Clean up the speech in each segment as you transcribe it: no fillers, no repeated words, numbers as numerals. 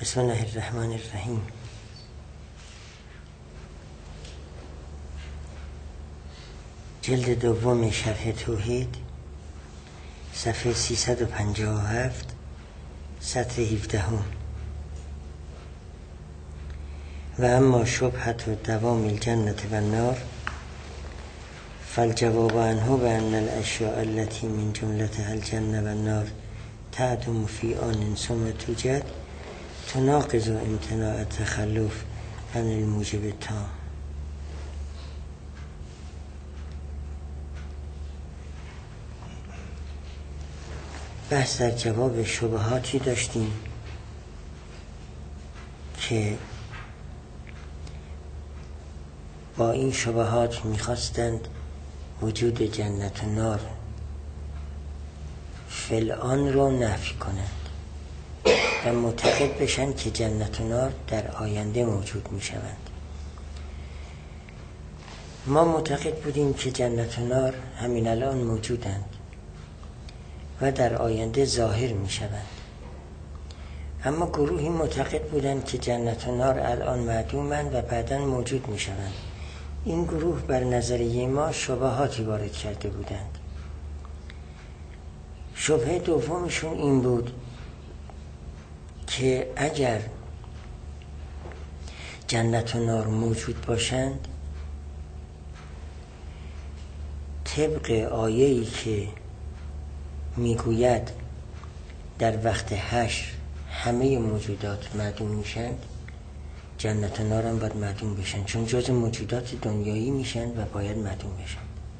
بسم الله الرحمن الرحیم. جلد دوم شرح توحید، صفحه 357، سطر 17. و اما شبهت دوام الجنة و النار فالجواب عنه بأن الأشياء التي من جملتها الجنة والنار تعدم في آن ثم توجد تناقض امتناع التخلف عن الموجب التام. بحث در جواب شبهاتی داشتیم که با این شبهات میخواستند وجود جنت و نار فلان رو نفی کنند و معتقد بشن که جنت و نار در آینده موجود میشوند. ما معتقد بودیم که جنت و نار همین الان موجودند و در آینده ظاهر میشوند، اما گروهی معتقد بودند که جنت و نار الان معدومند و بعداً موجود میشوند. این گروه بر نظریه ما شبهاتی وارد کرده بودند. شبهه دومشون این بود که اگر جنت و نار موجود باشند، طبق آیه‌ای که میگوید در وقت حشر همه موجودات معدوم میشند، جنت و نار هم باید معدوم بشن، چون جز موجودات دنیایی میشن و باید معدوم بشن.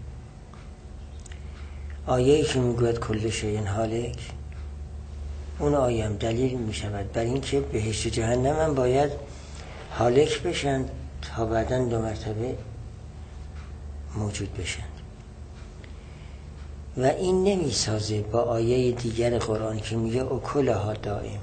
آیه‌ای که میگوید کل شیء هالک، اون آیه هم دلیل میشود بر این که بهشت و جهنم هم باید هالک بشن تا بعداً 2 مرتبه موجود بشن. و این نمیسازه با آیه دیگر قرآن که میگه اکلها دائم.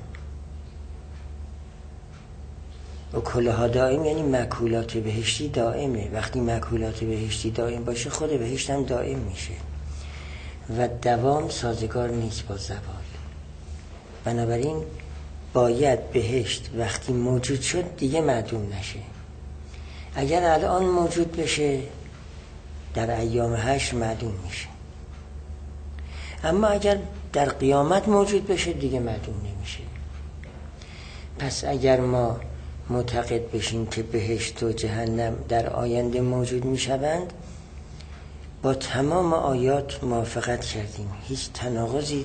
اکلها دائم یعنی مأکولات بهشتی دائمه. وقتی مأکولات بهشتی دائم باشه، خود بهشت هم دائم میشه و دوام سازگار نیست با زوال. بنابراین باید بهشت وقتی موجود شد دیگه معدوم نشه. اگر الان موجود بشه در ایام حشر معدوم میشه، اما اگر در قیامت موجود بشه دیگه معدوم نمیشه. پس اگر ما معتقد بشیم که بهشت و جهنم در آینده موجود میشوند، با تمام آیات موافقت کردیم، هیچ تناقضی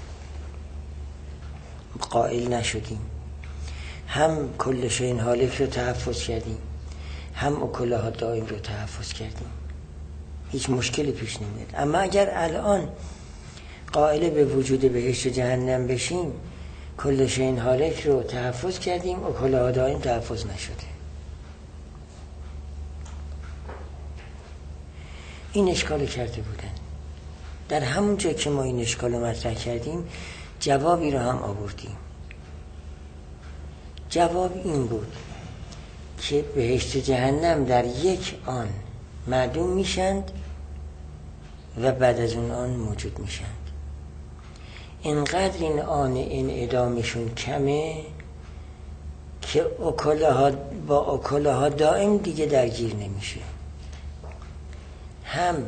قائل نشدیم. هم کل شیء هالک رو تحفظ کردیم، هم اکلها دائم رو تحفظ کردیم، هیچ مشکلی پیش نمیاد. اما اگر الان قائل به وجود بهشت و جهنم بشیم، کل شیء هالک رو تحفظ کردیم، اکلها دائم تحفظ نشده. این اشکال کرده بودن. در همون جا که ما این اشکال رو مطرح کردیم، جوابی رو هم آوردیم. جواب این بود که بهشت و جهنم در یک آن معدوم میشند و بعد از اون آن موجود میشند. اینقدر این آن انعدامشون کمه که با اکلها دائم دیگه درگیر نمیشه. هم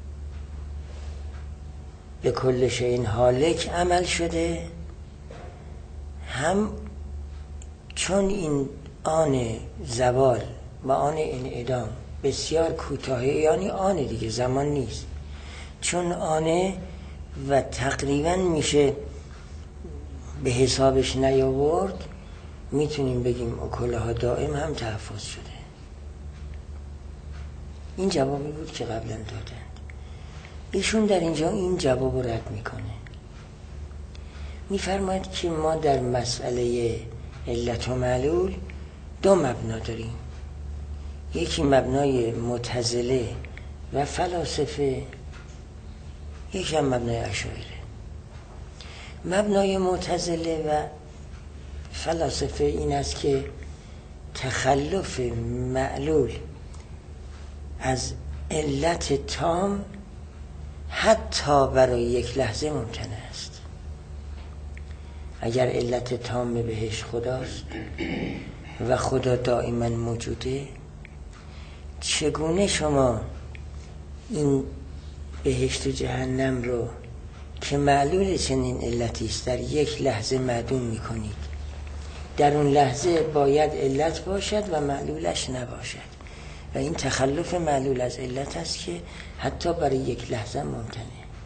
به کل شیء هالک عمل شده، هم چون این آن زوال و آن انعدام بسیار کوتاهه، یعنی آن دیگه زمان نیست، چون آنه و تقریبا میشه به حسابش نیاورد، میتونیم بگیم اکلها دائم هم تحفظ شده. این جوابی بود که قبلا دادند. ایشون در اینجا این جواب رو رد میکنه، میفرماید که ما در مسئله علت و معلول 2 مبنا داریم. یکی مبنای معتزله و فلاسفه، یکی هم مبنای اشاعره. مبنای معتزله و فلاسفه این است که تخلف معلول از علت تام حتی برای یک لحظه ممکن است. اگر علت تام بهشت خداست و خدا دائما موجوده، چگونه شما این بهشت و جهنم رو که معلول چنین علتی است در یک لحظه معدوم میکنید؟ در اون لحظه باید علت باشد و معلولش نباشد و این تخلف معلول از علت است که حتی برای یک لحظه ممکنه.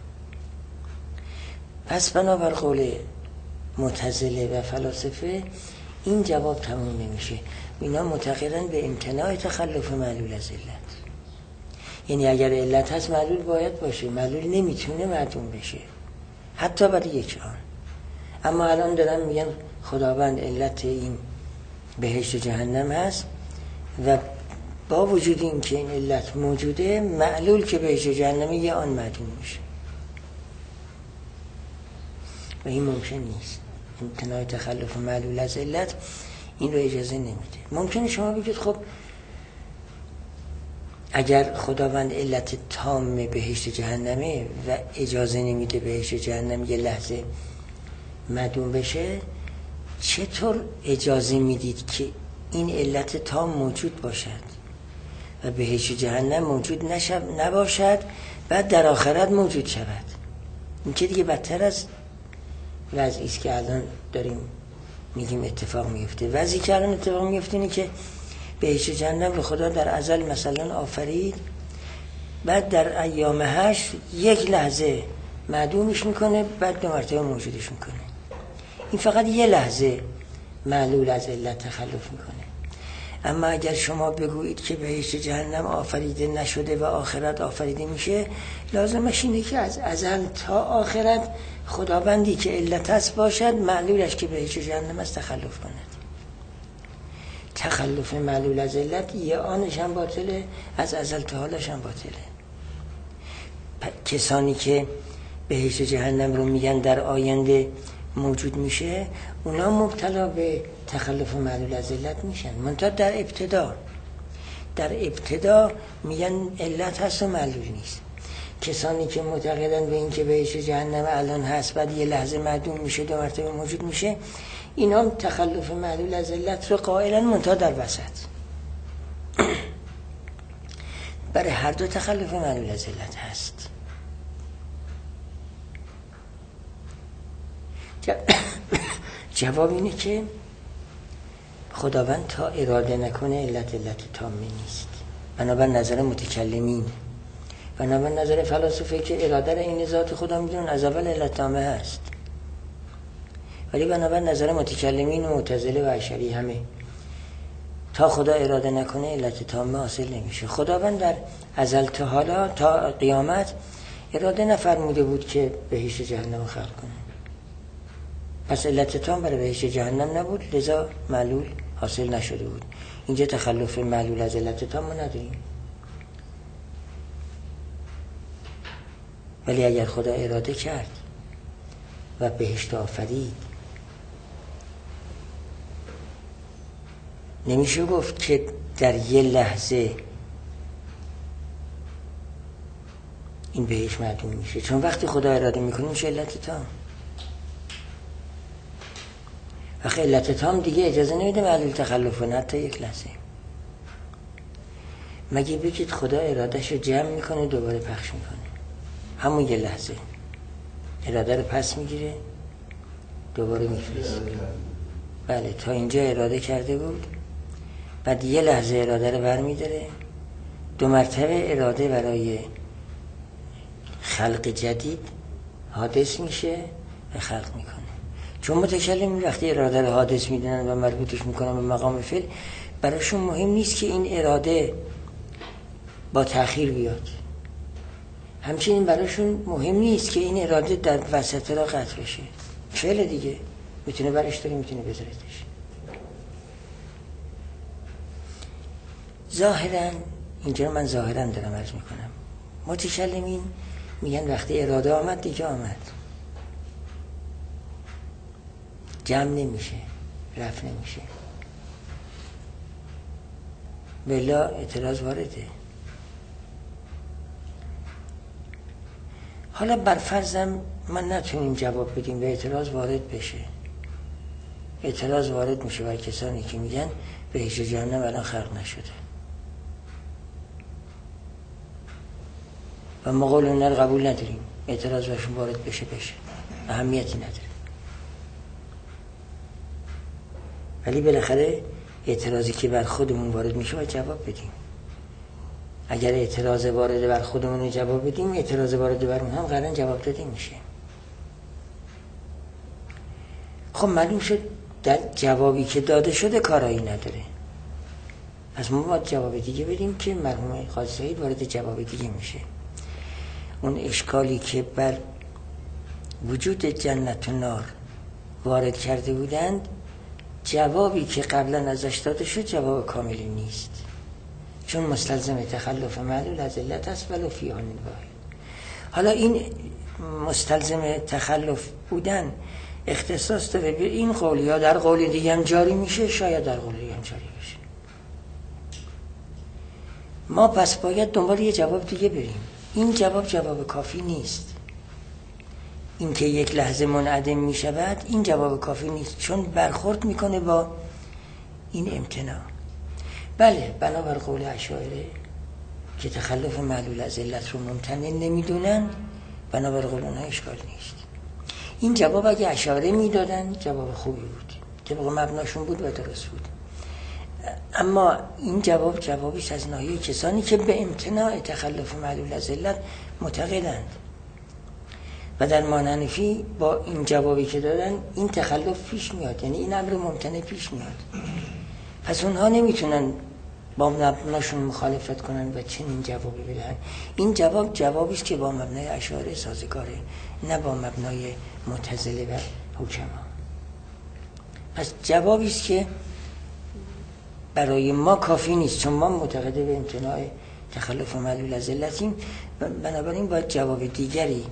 پس بنابر قول معتزله و فلاسفه این جواب تموم نمیشه. اینا معتقدن به امتناع تخلف معلول از علت، یعنی اگر علت هست معلول باید باشه، معلول نمیتونه معدوم بشه حتی برای یک آن. اما الان دارن میگن خداوند علت این بهشت و جهنم هست و با وجود این که این علت موجوده، معلول که بهشت و جهنم یه آن معدوم میشه و این ممکن نیست. امتناع تخلف معلول از علت این رو اجازه نمیده. ممکنه شما بگید خب اگر خداوند علت تام بهشت جهنمه و اجازه نمیده بهشت جهنم یه لحظه معدوم بشه، چطور اجازه میدید که این علت تام موجود باشد و بهشت جهنم موجود نباشد بعد در آخرت موجود شود؟ این که دیگه بدتر از وضعی است که الان داریم میگیم اتفاق میفته. وضعی که الان اتفاق میفته اینه که بهشت جهنم رو خدا در ازل مثلا آفرید، بعد در ایام 8 یک لحظه معدومش میکنه، بعد 2 مرتبه موجودش میکنه. این فقط یه لحظه معلول از علت تخلف میکنه. اما اگر شما بگویید که بهشت جهنم آفریده نشده و آخرت آفریده میشه، لازمش اینه که از ازل تا آخرت خداوندی که علت هست باشد، معلولش که بهشت جهنم است تخلف کند. تخلف معلول از علت یه آنش هم باطله، از ازل تا حالش هم باطله. کسانی که بهشت جهنم رو میگن در آینده موجود میشه، اونا مبتلا به تخلف معلول از علت میشن. منتها در ابتدا میگن علت هست و معلول نیست. کسانی که معتقدن به این که بهشت جهنم الان هست بعد یه لحظه معدوم میشه 2 مرتبه موجود میشه، اینا هم تخلف معلول از علت رو قائلن، منتها در وسط. برای هر دو تخلف معلول از علت هست. جواب اینه که خداوند تا اراده نکنه علت تامه نیست. بنابر نظر متکلمین، بنابر نظر فلاسفه که اراده را این ذات خدا میدونن از اول علت تامه هست، ولی بنابر نظر متکلمین و معتزله و اشعری همه تا خدا اراده نکنه علت تامه حاصل نمیشه. خداوند در ازل تا حالا تا قیامت اراده نفرموده بود که بهشت جهنم خلق کنه، پس علت تام برای بهشت جهنم نبود، لذا معلول حاصل نشده بود. اینجا تخلف معلول از علت تام ما نداریم. ولی اگر خدا اراده کرد و بهشت آفرید، نمیشه گفت که در یه لحظه این بهشت معدوم میشه، چون وقتی خدا اراده میکنه میشه علت تام. وقتی علت تام دیگه اجازه نمیده معلول تخلف کنه حتی یک لحظه. مگه بگید خدا ارادهش رو جمع میکنه دوباره پخش میکنه، همون یه لحظه اراده رو پس میگیره دوباره میفرسته. بله، تا اینجا اراده کرده بود، بعد یه لحظه اراده رو برمیداره، 2 مرتبه اراده برای خلق جدید حادث میشه و خلق میکنه. چون متکلم وقتی اراده رو حادث میدونن و مربوطش میکنن به مقام فعل، براشون مهم نیست که این اراده با تأخیر بیاد، همچنین براشون مهم نیست که این اراده در وسط را قطع بشه. فعل دیگه میتونه برش داره، میتونه بذارتش. ظاهرا اینجا من ظاهرا دارم عرض میکنم، متکلمین میگن وقتی اراده آمد دیگه آمد، جمع نمیشه، رفع نمیشه، بلا اعتراض وارده. حالا بر فرضم من نتونیم جواب بدیم و اعتراض وارد بشه، اعتراض وارد میشه بر کسانی که میگن بهشت جهنم الان خلق نشده و ما قول اونا رو قبول نداریم. اعتراض برشون وارد بشه اهمیتی نداره، ولی بالاخره اعتراضی که بر خودمون وارد میشه باید جواب بدیم. اگر اعتراض وارد بر خودمون جواب بدیم، اعتراض وارد بر اون هم قطعاً جواب داده میشه. خب معلوم شد در جوابی که داده شده کارایی نداره، پس ما باید جواب دیگه بدیم که مرحوم قاضی سعید وارد جواب دیگه میشه. اون اشکالی که بر وجود جنت و نار وارد کرده بودند، جوابی که قبلا ازش داده شد جواب کاملی نیست، چون مستلزم تخلف معلول از علت است ولو فی آن واحد. حالا این مستلزم تخلف بودن اختصاص داره به این قول یا در قول دیگه هم جاری میشه، شاید در قول دیگه هم جاری بشه. ما پس باید دنبال یه جواب دیگه بریم. این جواب کافی نیست. این که یک لحظه منعدم می شود این جواب کافی نیست، چون برخورد میکنه با این امتناع. بله، بنابر قول اشاعره که تخلف معلول از علت رو ممتنع نمیدونن، بنابر قول اونها اشکال نیست. این جواب اگه اشاعره میدادن جواب خوبی بود، طبق مبناشون بود و درست بود. اما این جوابیش از ناحیه کسانی که به امتناع تخلف معلول از علت معتقدند و در مانحنفی با این جوابی که دادن این تخلف پیش میاد، یعنی این امر ممتنع پیش میاد. پس اونها نمیتونن با مبناشون مخالفت کنن و چنین جوابی بدن. این جوابی است که با مبنای اشاعره سازگاره، نه با مبنای معتزله و حکما. پس جوابی است که برای ما کافی نیست، چون ما معتقد به امتناع تخلف معلول از علتیم، بنابراین باید جواب دیگری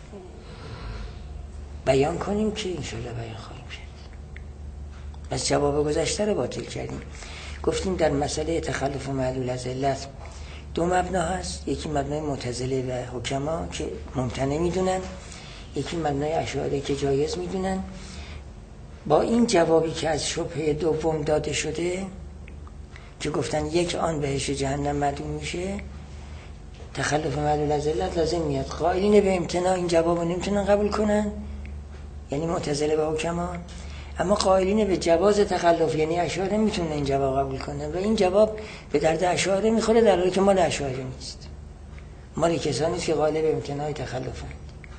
بیان کنیم که انشاءالله بیان خواهیم شد. پس جواب گذشته رو باطل کردیم. گفتیم در مسئله تخلف معلول از علت دو مبنا هست، یکی مبنای معتزله و حکما که ممتنع میدونن، یکی مبنای اشاعره که جایز میدونن. با این جوابی که از شبهه دوم داده شده که گفتن یک آن بهشت جهنم معدوم میشه، تخلف معلول از علت لازم میاد. قائلین به امتناع این جواب رو نمیتونن قبول کنن، یعنی معتزله و حکما، اما قائلین به جواز تخلف یعنی اشاعره میتونن این جواب قبول کنن و این جواب به درد اشاعره میخوره، در حالی که مال اشاعره نیست، مال کسانی که قائل به امتناع تخلفن.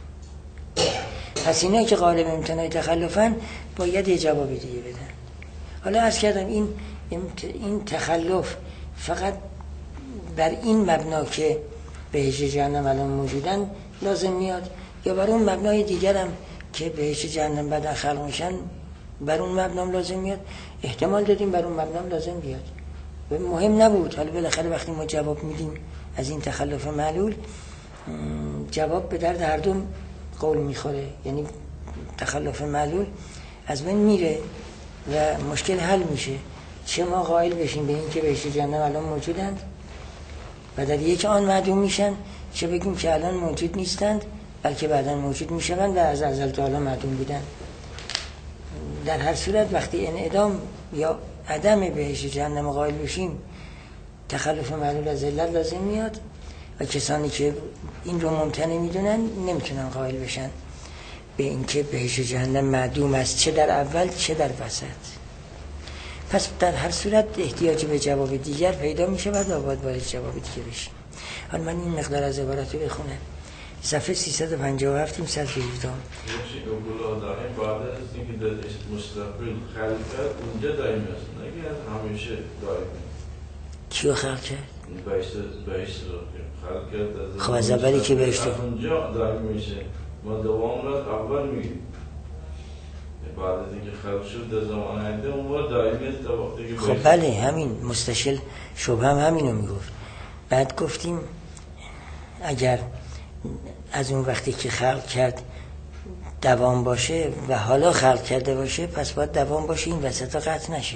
پس اینایی که قائل به امتناع تخلفن باید یه جواب دیگه بدن. حالا عرض کردم این تخلف فقط بر این مبنا که بهشت جهنم الان موجودن لازم میاد، یا بر اون مبنای دیگر هم که بهشت جهنم بعد خلق میشن بر اون مبنام لازم میاد؟ احتمال دادیم بر اون مبنام لازم بیاد و مهم نبود. حالا بالاخره وقتی ما جواب میدیم از این تخلف معلول، جواب به درد هر دو قول میخوره، یعنی تخلف معلول از بین میره و مشکل حل میشه. چه ما قائل بشیم به این که بهشت جهنم الان موجودند و در یک آن معدوم میشن، چه بگیم که الان موجود نیستند بلکه بعداً موجود میشوند و از ازل تا حالا معدوم بودن. در هر صورت وقتی انعدام یا عدم بهشت جهنم قائل بشیم، تخلف معلول از علت لازم میاد و کسانی که این رو ممتنع میدونن نمیتونن قائل بشن به اینکه بهشت جهنم معدوم است، چه در اول چه در وسط. پس در هر صورت احتیاج به جواب دیگر پیدا میشه و باید جواب دیگه بشیم. حالا من این مقدار از عبارت رو بخونم. صفحه 357 این سطح 17 بعد از اینکه در مستقبل خلق کرد اونجا دائمی است، نه همیشه دائمی. کیو خلق کرد؟ بهشت رو خلق کرد. خب از اولی که بهشت اونجا دائمی میشه، ما دوام را اول میگیم بعد از اینکه خلق شد در زمان آینده اون دائمی است تا وقتی که خب بله، همین مستشل شبه هم همینو میگفت. بعد گفتیم اگر از اون وقتی که خلق کرد دوام باشه و حالا خلق کرده باشه، پس باید دوام باشه، این وسط قطع نشه.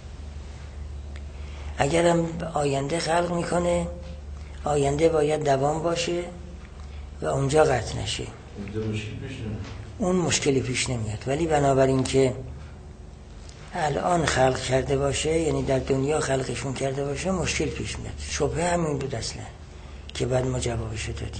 اگرم آینده خلق میکنه، آینده باید دوام باشه و اونجا قطع نشه، اون مشکلی پیش نمیاد. ولی بنابراین که الان خلق کرده باشه، یعنی در دنیا خلقشون کرده باشه، مشکل پیش میاد. شبهه همین بود اصلا که بعد ما جوابشو دادیم.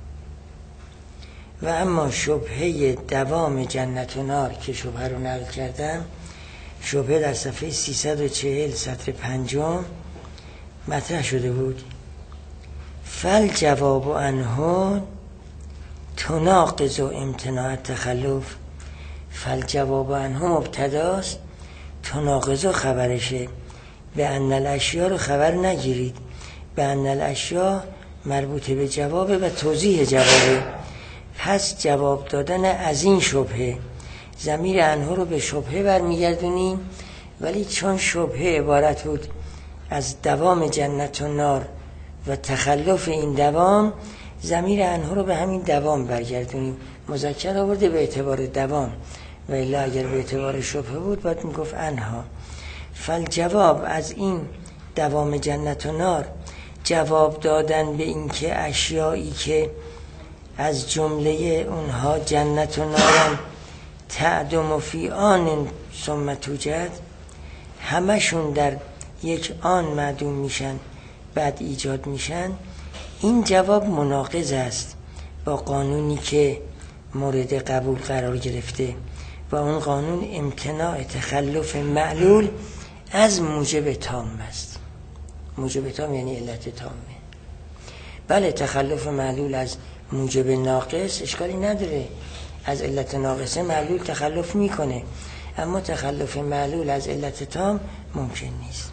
و اما شبهه دوام جنت و نار که شبهه رو نقل کردم، شبهه در صفحه 340 سطر 5 مطرح شده بود. فل جواب عنه تناقض و امتناع التخلف. فل جواب عنه مبتداست، تناقض و خبرشه. به ان الاشیاء رو خبر نگیرید، به ان الاشیاء مربوط به جوابه و توضیح جوابه. پس جواب دادن از این شبهه، ضمیر عنه رو به شبهه برمیگردونیم، ولی چون شبهه عبارت بود از دوام جنت و نار و تخلف این دوام، ضمیر عنه رو به همین دوام برگردونیم. مذکر آورده به اعتبار دوام، و الا اگر به اعتبار شبهه بود باید میگفت عنها. فالجواب از این دوام جنت و نار، جواب دادن به این که اشیایی که از جمله اونها جنت و نارن تعدم فی آن ثم توجد، همشون در یک آن معدوم میشن بعد ایجاد میشن. این جواب مناقض است با قانونی که مورد قبول قرار گرفته و اون قانون امتناع تخلف معلول از موجب تام است. موجب تام یعنی علت تامه. بله تخلف معلول از موجب ناقص اشکالی نداره، از علت ناقصه معلول تخلف میکنه، اما تخلف معلول از علت تام ممکن نیست.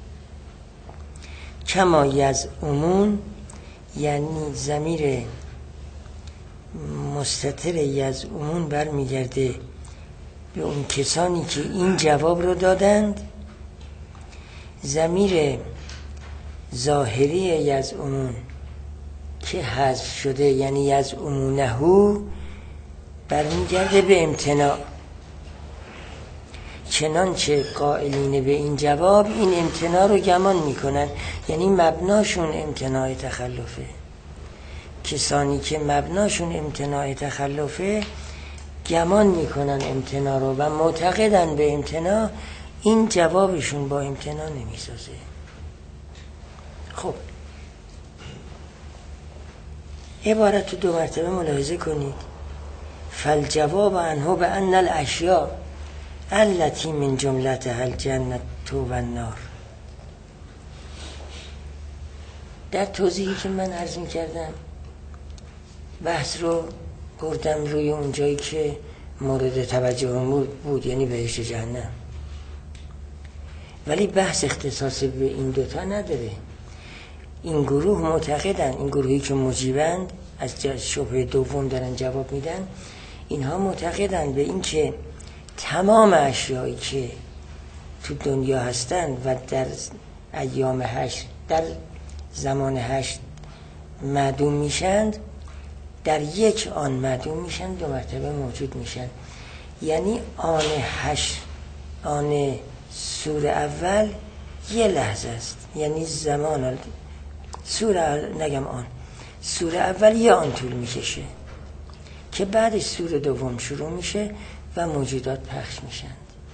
کما یزعمون، یعنی ضمیر مستتر یزعمون برمیگرده به اون کسانی که این جواب رو دادند. ضمیر ظاهری یزعمون که حذف شده، یعنی یزعمونه، برمیگرده به امتناع. چنانچه قائلین به این جواب این امتناع رو گمان میکنن، یعنی مبناشون امتناع تخلفه. کسانی که مبناشون امتناع تخلفه گمان میکنن امتناع رو و معتقدن به امتناع، این جوابشون با امتناع نمیسازه. خب عبارت رو 2 مرتبه ملاحظه کنید. فالجواب عنه به ان الاشیاء التي من جملتها الجنة و النار. در توضیحی که من عرض می‌کردم بحث رو بردم روی اون جایی که مورد توجه بود، یعنی بهشت جهنم، ولی بحث اختصاص به این دوتا نداره. این گروه معتقدن، این گروهی که مجیبند از شبهه دوم دارن جواب میدن، اینها معتقدن به این که تمام اشیایی که تو دنیا هستند و در ایام حشر، در زمان حشر معدوم میشند، در یک آن معدوم میشن، 2 مرتبه موجود میشن. یعنی آن حشر، آن سور اول 1 لحظه است، یعنی زمان سور اول 1 آن طول میکشه که بعدش سور دوم شروع میشه و موجودات پخش میشن.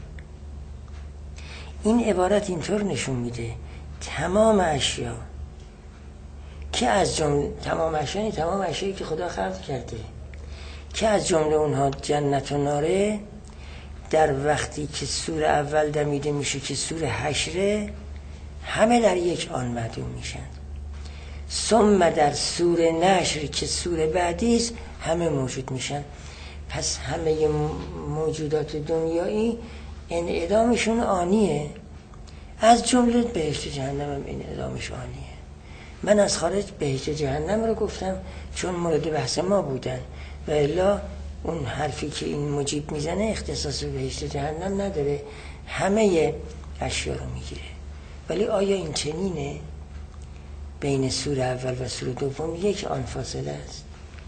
این عبارت اینطور نشون میده تمام اشیا که از جمله تمام اشیایی که خدا خلق کرده که از جمله اونها جنت و ناره، در وقتی که سور اول دمیده میشه که سور حشره، همه در یک آن معدوم میشن. ثم در سور نشر که سور بعدیست همه موجود میشن. پس همه موجودات دنیایی انعدامشون آنیه، از جمله بهشت جهنم هم انعدامش آنیه. من از خارج بهشت جهنم رو گفتم چون مورد بحث ما بودن، و الا اون حرفی که این مجیب میزنه اختصاص به بهشت جهنم نداره، همه اشیا رو میگیره. ولی آیا این چنینه؟ بین سور اول و سور دوم 1 آن فاصله است.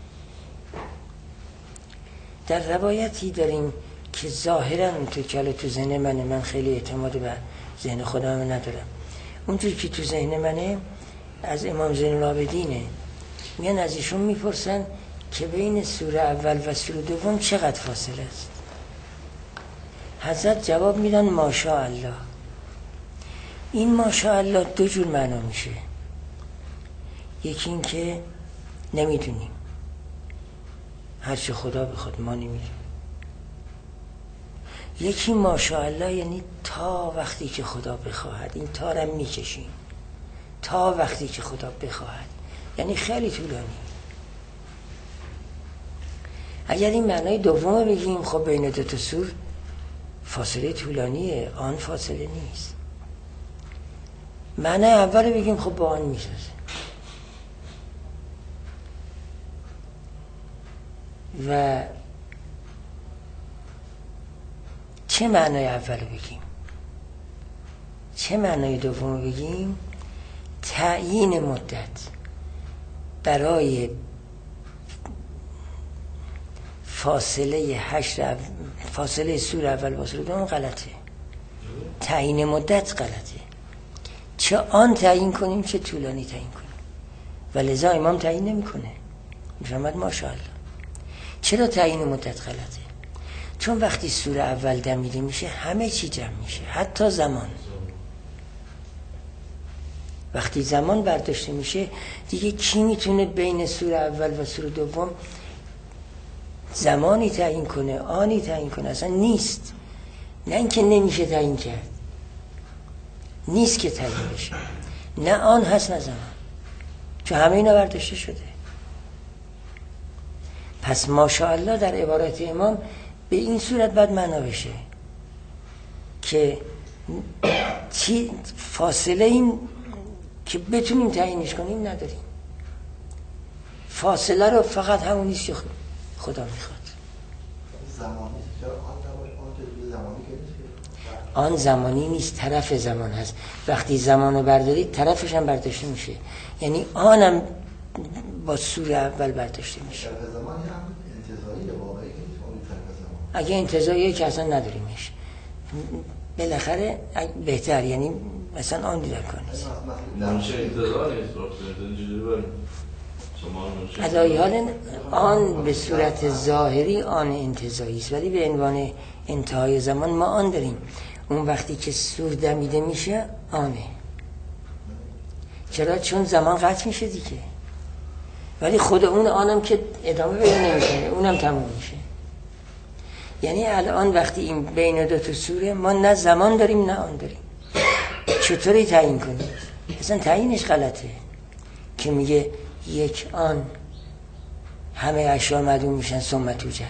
در روایتی داریم که ظاهرا تو کل تو ذهن من خیلی اعتماد به ذهن خودم ندارم، اونجوری که تو ذهن منه، از امام زین العابدینه. میان از ایشون میپرسن که بین سور اول و سور دوم چقدر فاصله است. حضرت جواب میدن ماشاءالله. این ماشاءالله دو جور معنا میشه. یکی این که نمیدونیم، هرچه خدا بخواد ما نمیدونیم. یکی ماشاءالله یعنی تا وقتی که خدا بخواهد. این تا رو میکشیم تا وقتی که خدا بخواهد، یعنی خیلی طولانی. اگر این معنای دوم بگیم خب بین دو تا سور فاصله طولانیه، آن فاصله نیست. معنای اول بگیم خب با آن میسازه. و چه معنای اول بگیم؟ چه معنای دوم بگیم؟ تعیین مدت برای فاصله سور اول با سور دوم غلطه. تعیین مدت غلطه. چه آن تعیین کنیم چه طولانی تعیین کنیم. و لذا امام تعیین نمی کنه. میفهمد ماشاءالله. چرا تعیین مدت غلطه؟ چون وقتی سور اول دمیده میشه همه چی جمع میشه، حتی زمان. وقتی زمان برداشته میشه دیگه کی میتونه بین سور اول و سور دوم زمانی تعیین کنه، آنی تعیین کنه؟ اصلا نیست. نه اینکه نمیشه تعیین کرد، نیست که تعیین بشه. نه آن هست نه زمان، چون همه اینا برداشته شده. پس ماشاءالله در عبارت امام به این صورت باید معنا بشه که فاصله این که بتونیم تعیینش کنیم نداریم. فاصله رو فقط همونیست که خدا میخواد. آن زمانی نیست، طرف زمان هست. وقتی زمان رو بردارید طرفش هم برداشته میشه، یعنی آنم با سور اول برداشته میشه. اگه انتزاعیه که اصلا نداریمش بالاخره بهتر، یعنی مثلا آن دیدر کنید ادایی حال آن به صورت ظاهری آن انتزاعی است، ولی به عنوان انتهای زمان ما آن داریم. اون وقتی که سور دمیده میشه آنه. چرا؟ چون زمان قطع میشه دیگه. ولی خود اون آنم که ادامه پیدا نمیکنه، اونم تموم میشه. یعنی الان وقتی این بین دو تا سوره ما نه زمان داریم نه آن داریم. چطوری تعیین کنیم؟ اصلا تعیینش غلطه که میگه یک آن همه اشیاء معدوم میشن ثم توجد.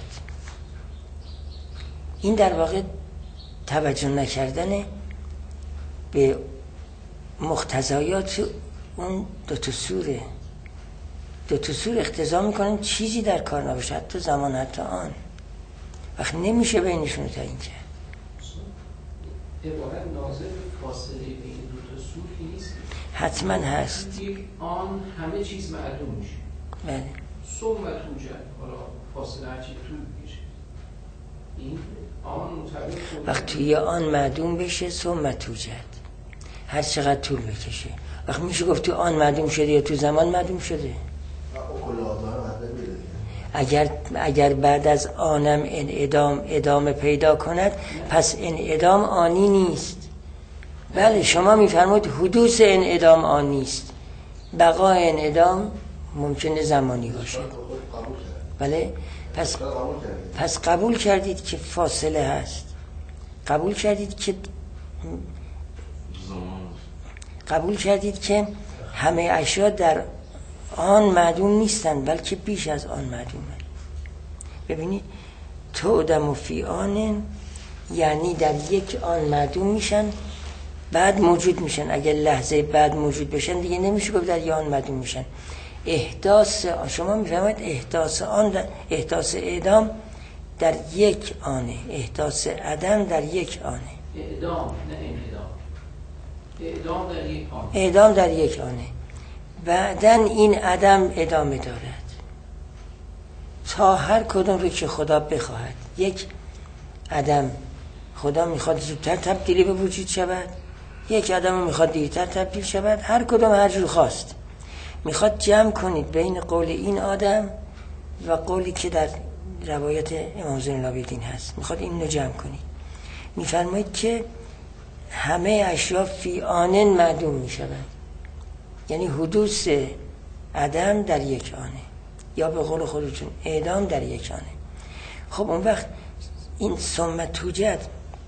این در واقع توجه نکردن به مقتضیات اون دو تا سوره. دو تا سور اقتضا میکنن چیزی در کار نباشه، حتی زمان حتی آن. وقت نمیشه بینشون رو تعیین کرد. عبارت ناظر فاصله بین دو تا سور نیست؟ حتما هست. یک آن همه چیز معدوم میشه. بله. ثم توجد، حالا فاصله هرچی طول میشه. این آن مطابق وقت توی آن معدوم بشه ثم توجد، هر چقدر طول بکشه. وقت میشه گفت تو آن معدوم شده یا تو زمان معدوم شده. اگر بعد از آنم انعدام ادامه پیدا کند پس انعدام آنی نیست. بله شما میفرمایید حدوث انعدام آن نیست، بقای انعدام ممکنه زمانی باشه. بله پس قبول کردید که فاصله هست، قبول کردید که همه اشیاء در آن معدوم نیستن بلکه بیش از آن معدومه. ببینید تعدم فی آن یعنی در یک آن معدوم میشن بعد موجود میشن. اگر لحظه بعد موجود بشن دیگه نمیشه گفت در یک آن معدوم میشن. احداث شما میفهمید احداث آن احداث اعدام در یک آنه، احداث عدم در یک آنه. اعدام نه انعدام. اعدام در یک آنه. اعدام در یک آنه. بعدن این عدم ادامه دارد تا هر کدوم رو که خدا بخواهد. یک عدم خدا میخواد زودتر تبدیلی به وجود شود، یک عدم میخواد دیرتر تبدیل شود، هر کدوم هر جور خواست. میخواد جمع کنید بین قول این آدم و قولی که در روایت امام زین العابدین هست، میخواد این رو جمع کنید. میفرمایید که همه اشیا فی آن معدوم میشوند، یعنی حدوث عدم در یک آنه، یا به قول خودتون اعدام در یک آنه. خب اون وقت این ثم توجد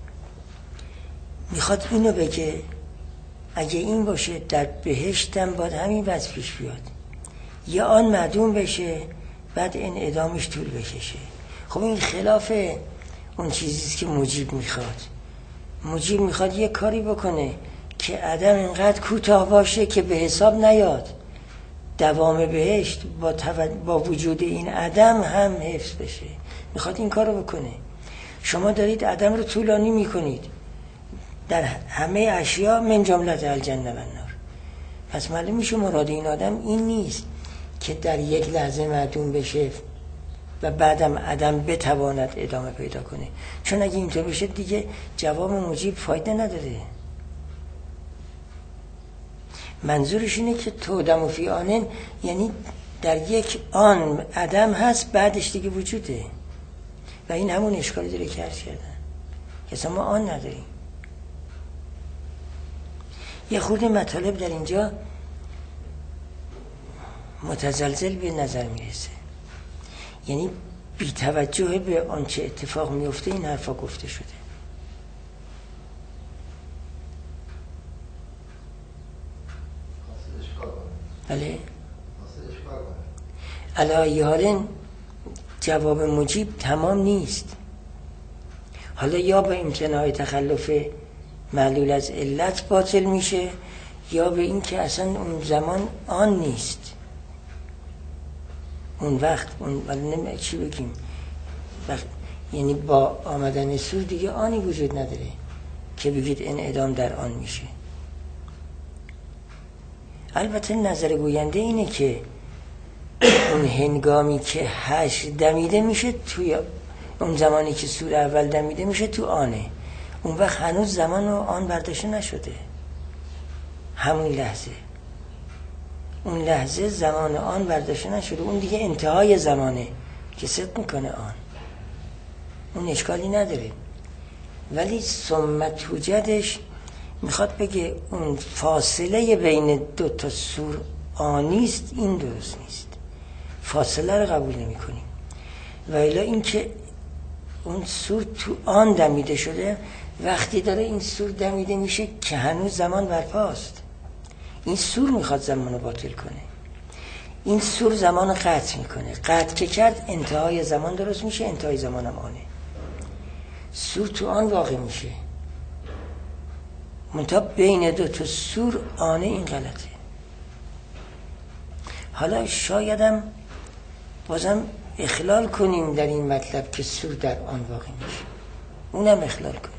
میخواد اینو بگه اگه این باشه در بهشتم باید همین وضع پیش بیاد، یا آن معدوم بشه بعد این اعدامش طول بکشه. خب این خلاف اون چیزیست که مجیب میخواد. مجیب میخواد یه کاری بکنه که عدم اینقدر کوتاه باشه که به حساب نیاد، دوام بهشت با وجود این عدم هم حفظ بشه. میخواد این کارو بکنه. شما دارید عدم رو طولانی میکنید در همه اشیا من جملت الجنه و النار. پس معلوم میشه مراد این آدم این نیست که در یک لحظه معدوم بشه و بعدم عدم بتواند ادامه پیدا کنه، چون اگه اینطور بشه دیگه جواب مجیب فایده نداره. منظورش اینه که تودم فی آنن، یعنی در یک آن عدم هست بعدش دیگه وجوده، و این همون اشکالی داره که عرض کردن که اصلا ما آن نداریم. یه خورده مطالب در اینجا متزلزل به نظر میرسه، یعنی بی توجه به آنچه اتفاق میفته این حرفا گفته شده. بله علی حال جواب مجیب تمام نیست. حالا یا به امتناع تخلف معلول از علت باطل میشه، یا به این که اصلا اون زمان آن نیست. اون وقت اون چی بگیم، یعنی با آمدن سور دیگه آنی وجود نداره که بگید انعدام در آن میشه. البته نظر گوینده اینه که اون هنگامی که حشر دمیده میشه توی اون زمانی که سور اول دمیده میشه تو آنه، اون وقت هنوز زمان و آن برداشته نشده. همون لحظه، اون لحظه زمان آن برداشته نشده، اون دیگه انتهای زمانه که صدق میکنه آن، اون اشکالی نداره. ولی ثم توجدش میخواد بگه اون فاصله بین دو تا سور آنیست، این درست نیست، فاصله رو قبول نمی کنیم. و الا این که اون سور تو آن دمیده شده، وقتی داره این سور دمیده میشه که هنوز زمان برپاست. این سور میخواد زمان رو باطل کنه، این سور زمان رو قطع میکنه. قطع که کرد انتهای زمان درست میشه، انتهای زمان هم آنه. سور تو آن واقع میشه، منتها بین دو تا سور آنه، این غلطه. حالا شایدم بازم اخلال کنیم در این مطلب که سور در آن واقع میشه، اونم اخلال کنیم،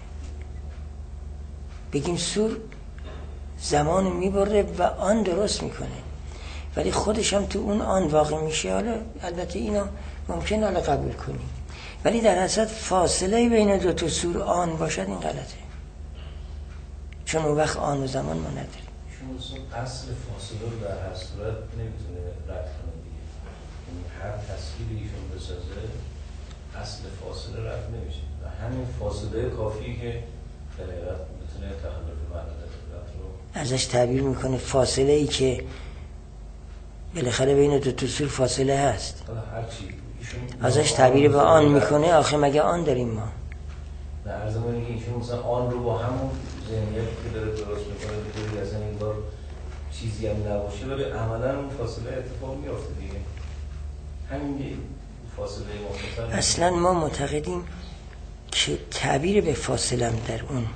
بگیم سور زمان میبره و آن درست میکنه، ولی خودش هم تو اون آن واقع میشه. حالا البته اینو ممکن حالا قبول کنیم، ولی در اصل فاصله بین دو تا سور آن باشد، این غلطه، چون اون وقت آن و زمان ما نداریم. چون اصل فاصله رو در هر صورت نمیتونه رد کنه دیگه، هر تصویری ایشون بسازه اصل فاصله رد نمیشه و همین فاصله کافیه که در حقیقت بتونه تخلف معلول رو ازش تعبیر میکنه. فاصله ای که بالاخره بین دو تا سور فاصله هست، ازش تعبیر به آن میکنه. آخه مگه آن داریم ما؟ نه عرض می‌کنم که ایشون مثلا آن رو با همون ذهنیتی که داره درست میکنه بطوری اصلا این بار چیزی هم نباشه، ولی عملا اون فاصله اتفاق میافته دیگه. همین فاصله مختصر. اصلا ما معتقدیم که تعبیر به فاصله هم در اون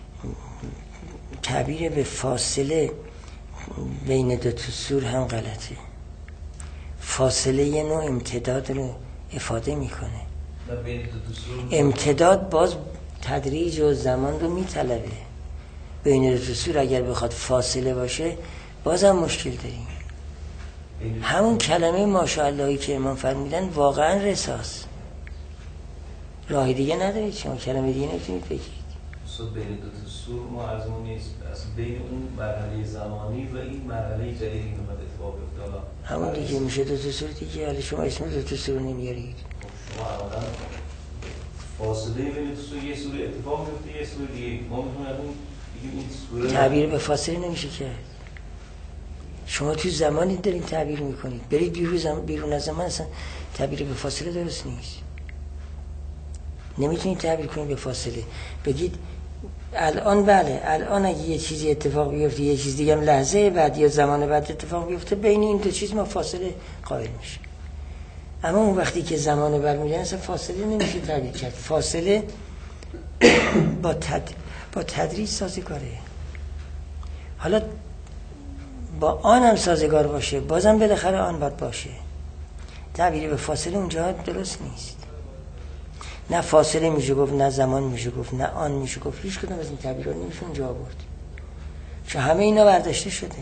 تعبیر به فاصله بین دو تا سور هم غلطه. فاصله یه نوع امتداد رو افاده میکنه. امتداد باز تدریج و زمان رو میطلبه. بین دو تا سور اگر بخواد فاصله باشه بازم مشکل داریم. همون کلمه ماشاءاللهی که امام فرمودن واقعا رساست، راه دیگه ندارید، شما کلمه دیگه نمیتونید بگید. بین دو تا سور ما از اون نیست، اصلا بین اون مرحله زمانی و این مرحله جدیدی که اومد اتفاق افتاد همون دیگه میشه دو تا سور دیگه. حالا شما اسم دو تا سور نمیارید. شما اولا فاصله بین تو یه سوره اتفاق میفته یه سوره دیگه ما میتونیم بگیم این سوره تعبیر به فاصله نمیشه کرد. شما تو زمانی دارین تعبیر میکنید، برید بیرون از زمان اصلا تعبیر به فاصله درست نیست. نمیتونید تعبیر کنید به فاصله. بگید الان بله، الان اگه یه چیزی اتفاق بیفته یه چیز دیگه هم لحظه بعد یا زمان بعد اتفاق بیفته، بین این دو چیز ما فاصله قائل میشه. اما اون وقتی که زمان برمی‌گردن اصلا فاصله نمیشه تعبیر کرد. فاصله با تدریج سازگاره. حالا با آن هم سازگار باشه، بازم بالاخره آن باید باشه. تعبیری به فاصله اونجا درست نیست. نه فاصله میشه گفت، نه زمان میشه گفت، نه آن میشه گفت. هیچ کدوم از این تعبیرها نمیشه اونجا آورد، چون همه اینا برداشته شده.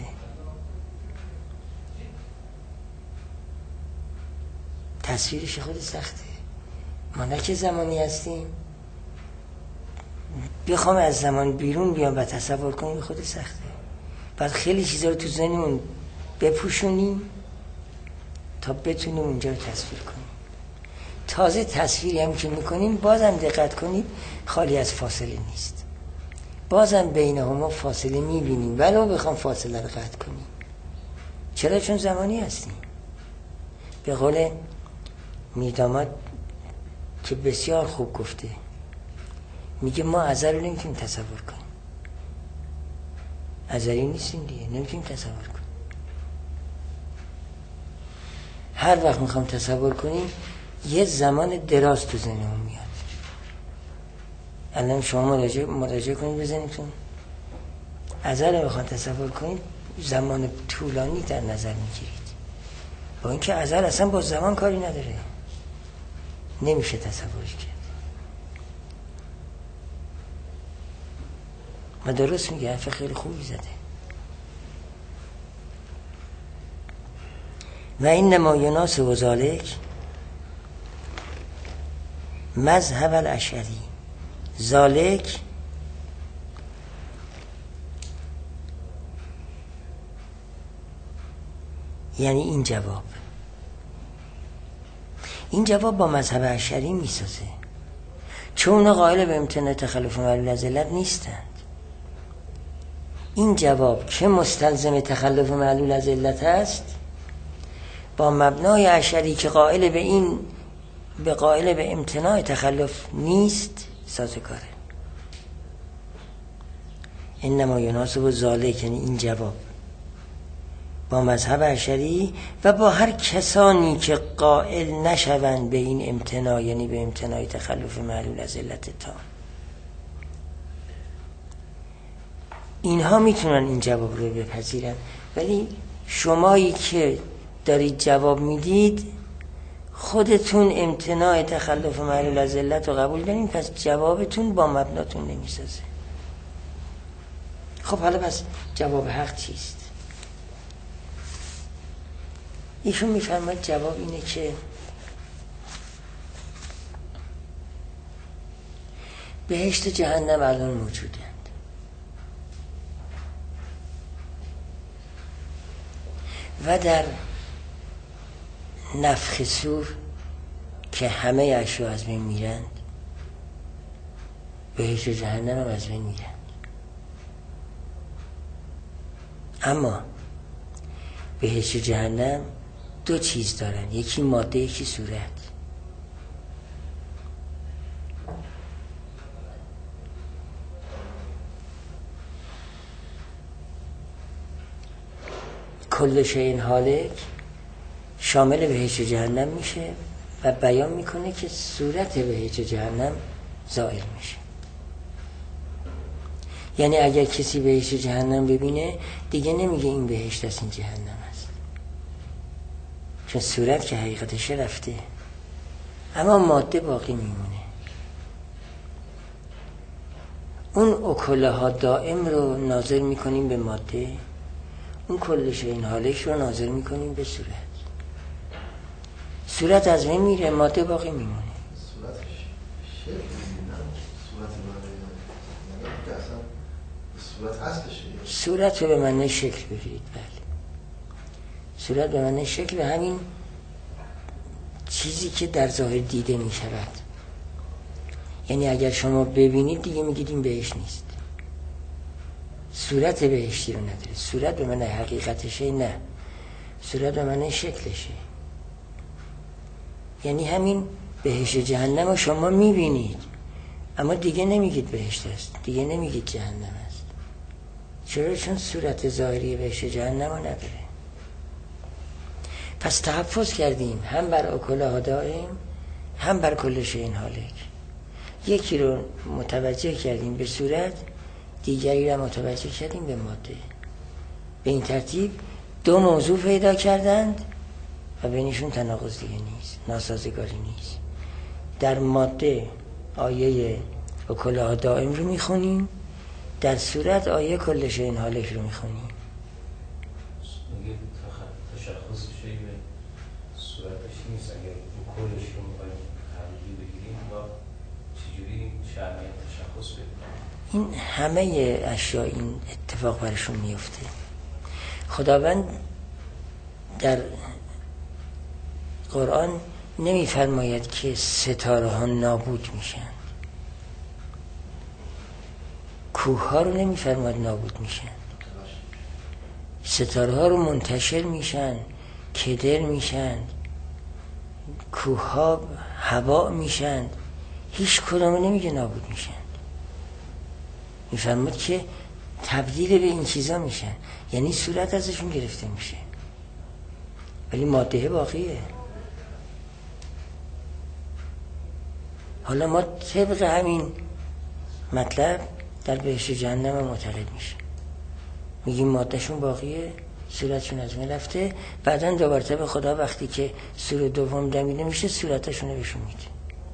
تصویرش خود سخته. ما نه که زمانی هستیم بخوام از زمان بیرون بیام و تصور کنیم خود سخته. بعد خیلی چیزا رو تو ذهنمون بپوشونیم تا بتونیم اونجا رو تصویر کنیم. تازه تصویری هم که میکنیم بازم دقت کنید خالی از فاصله نیست. بازم بینهما فاصله میبینیم ولو بخوام فاصله رو قطع کنیم. چرا؟ چون زمانی هستیم. به قول میرداماد که بسیار خوب گفته، میگه ما ازل رو نمیتونیم تصور کنیم. ازلی نیستیم دیگه، نمیتونیم تصور کنیم. هر وقت میخوام تصور کنیم یه زمان دراز تو ذهنمون میاد. الان شما مراجعه کنید بزنیدتون ازل رو بخوام تصور کنید زمان طولانی در نظر میگیرید، با اینکه ازل اصلا با زمان کاری نداره، نمیشه تصورش کرد. و درست میگه، حرف خیلی خوبی زده. و اینما یناسب ذالک مذهب الاشعری. ذالک یعنی این جواب. این جواب با مذهب اشعری میسازه، چون قائل به امتناع تخلف معلول از علت نیستند. این جواب که مستلزم تخلف معلول از علت است با مبنای اشعری که قائل به امتناع تخلف نیست سازگاره. انما یناسب ذالک یعنی این جواب با مذهب اشعری و با هر کسانی که قائل نشوند به این امتناع، یعنی به امتناع تخلف معلول از علت تام. اینها میتونن این جواب رو بپذیرن، ولی شمایی که دارید جواب میدید خودتون امتناع تخلف معلول از علت رو قبول دارین، پس جوابتون با مبناتون نمیسازه. خب حالا پس جواب حق چیست؟ ایشون میفرماید جواب اینه که بهشت جهنم الان موجودند و در نفخ صور که همه اشیا از بین میرند بهشت جهنم هم از بین میرند. اما بهشت جهنم دو چیز دارن، یکی ماده یکی صورت. کل شیء هالک شامل بهشت جهنم میشه و بیان میکنه که صورت بهشت جهنم زائل میشه. یعنی اگر کسی بهشت جهنم ببینه دیگه نمیگه این بهشت است این جهنم است، چون صورت که حقیقتش رفته، اما ماده باقی میمونه. اون اکله ها دائم رو ناظر میکنیم به ماده، اون کل شیء هالک رو ناظر میکنیم به صورت. صورت از بین میره، ماده باقی میمونه. صورت رو به معنی شکل بگیرید. بله، صورت به معنی شکل، همین چیزی که در ظاهر دیده می شود. یعنی اگر شما ببینید دیگه میگید این بهشت نیست، صورت بهشتی رو نداره. صورت به معنی حقیقتشه، نه، صورت به معنی شکلشه. یعنی همین بهشت جهنم رو شما میبینید اما دیگه نمیگید بهشت است، دیگه نمیگید جهنم است. چرا؟ چون صورت ظاهری بهشت جهنم رو نداره. پس تحفظ کردیم هم بر اکلها دائم هم بر کل شیء هالک. یکی رو متوجه کردیم به صورت، دیگری رو متوجه کردیم به ماده. به این ترتیب دو موضوع پیدا کردند و بینشون تناقض دیگه نیست، ناسازگاری نیست. در ماده آیه اکلها دائم رو میخونیم، در صورت آیه کل شیء هالک رو میخونیم. تشخص شیء به صورتش نیست. اگر کلش رو میخوایم حقیقی بگیریم با چجوری شأن تشخص بدیم؟ این همه اشیاء این اتفاق برشون میفته. خداوند در قرآن نمیفرماید که ستاره ها نابود میشن، کوه ها رو نمیفرماید نابود میشن، ستاره ها رو منتشر میشن، کدر میشن، کوه ها هوا میشن، هیچ کدوم نمیگه نابود میشن. میفرماید که تبدیل به این چیزا میشن، یعنی صورت ازشون گرفته میشه ولی ماده باقیه. حالا ما طبق همین مطلب در بهشت جهنم معتقد میشه، میگیم مادهشون باقیه، صورتشون از من رفته. بعدن دوباره به خدا وقتی که سوره دوم دمیده میشه صورتشون رو بهشون میده.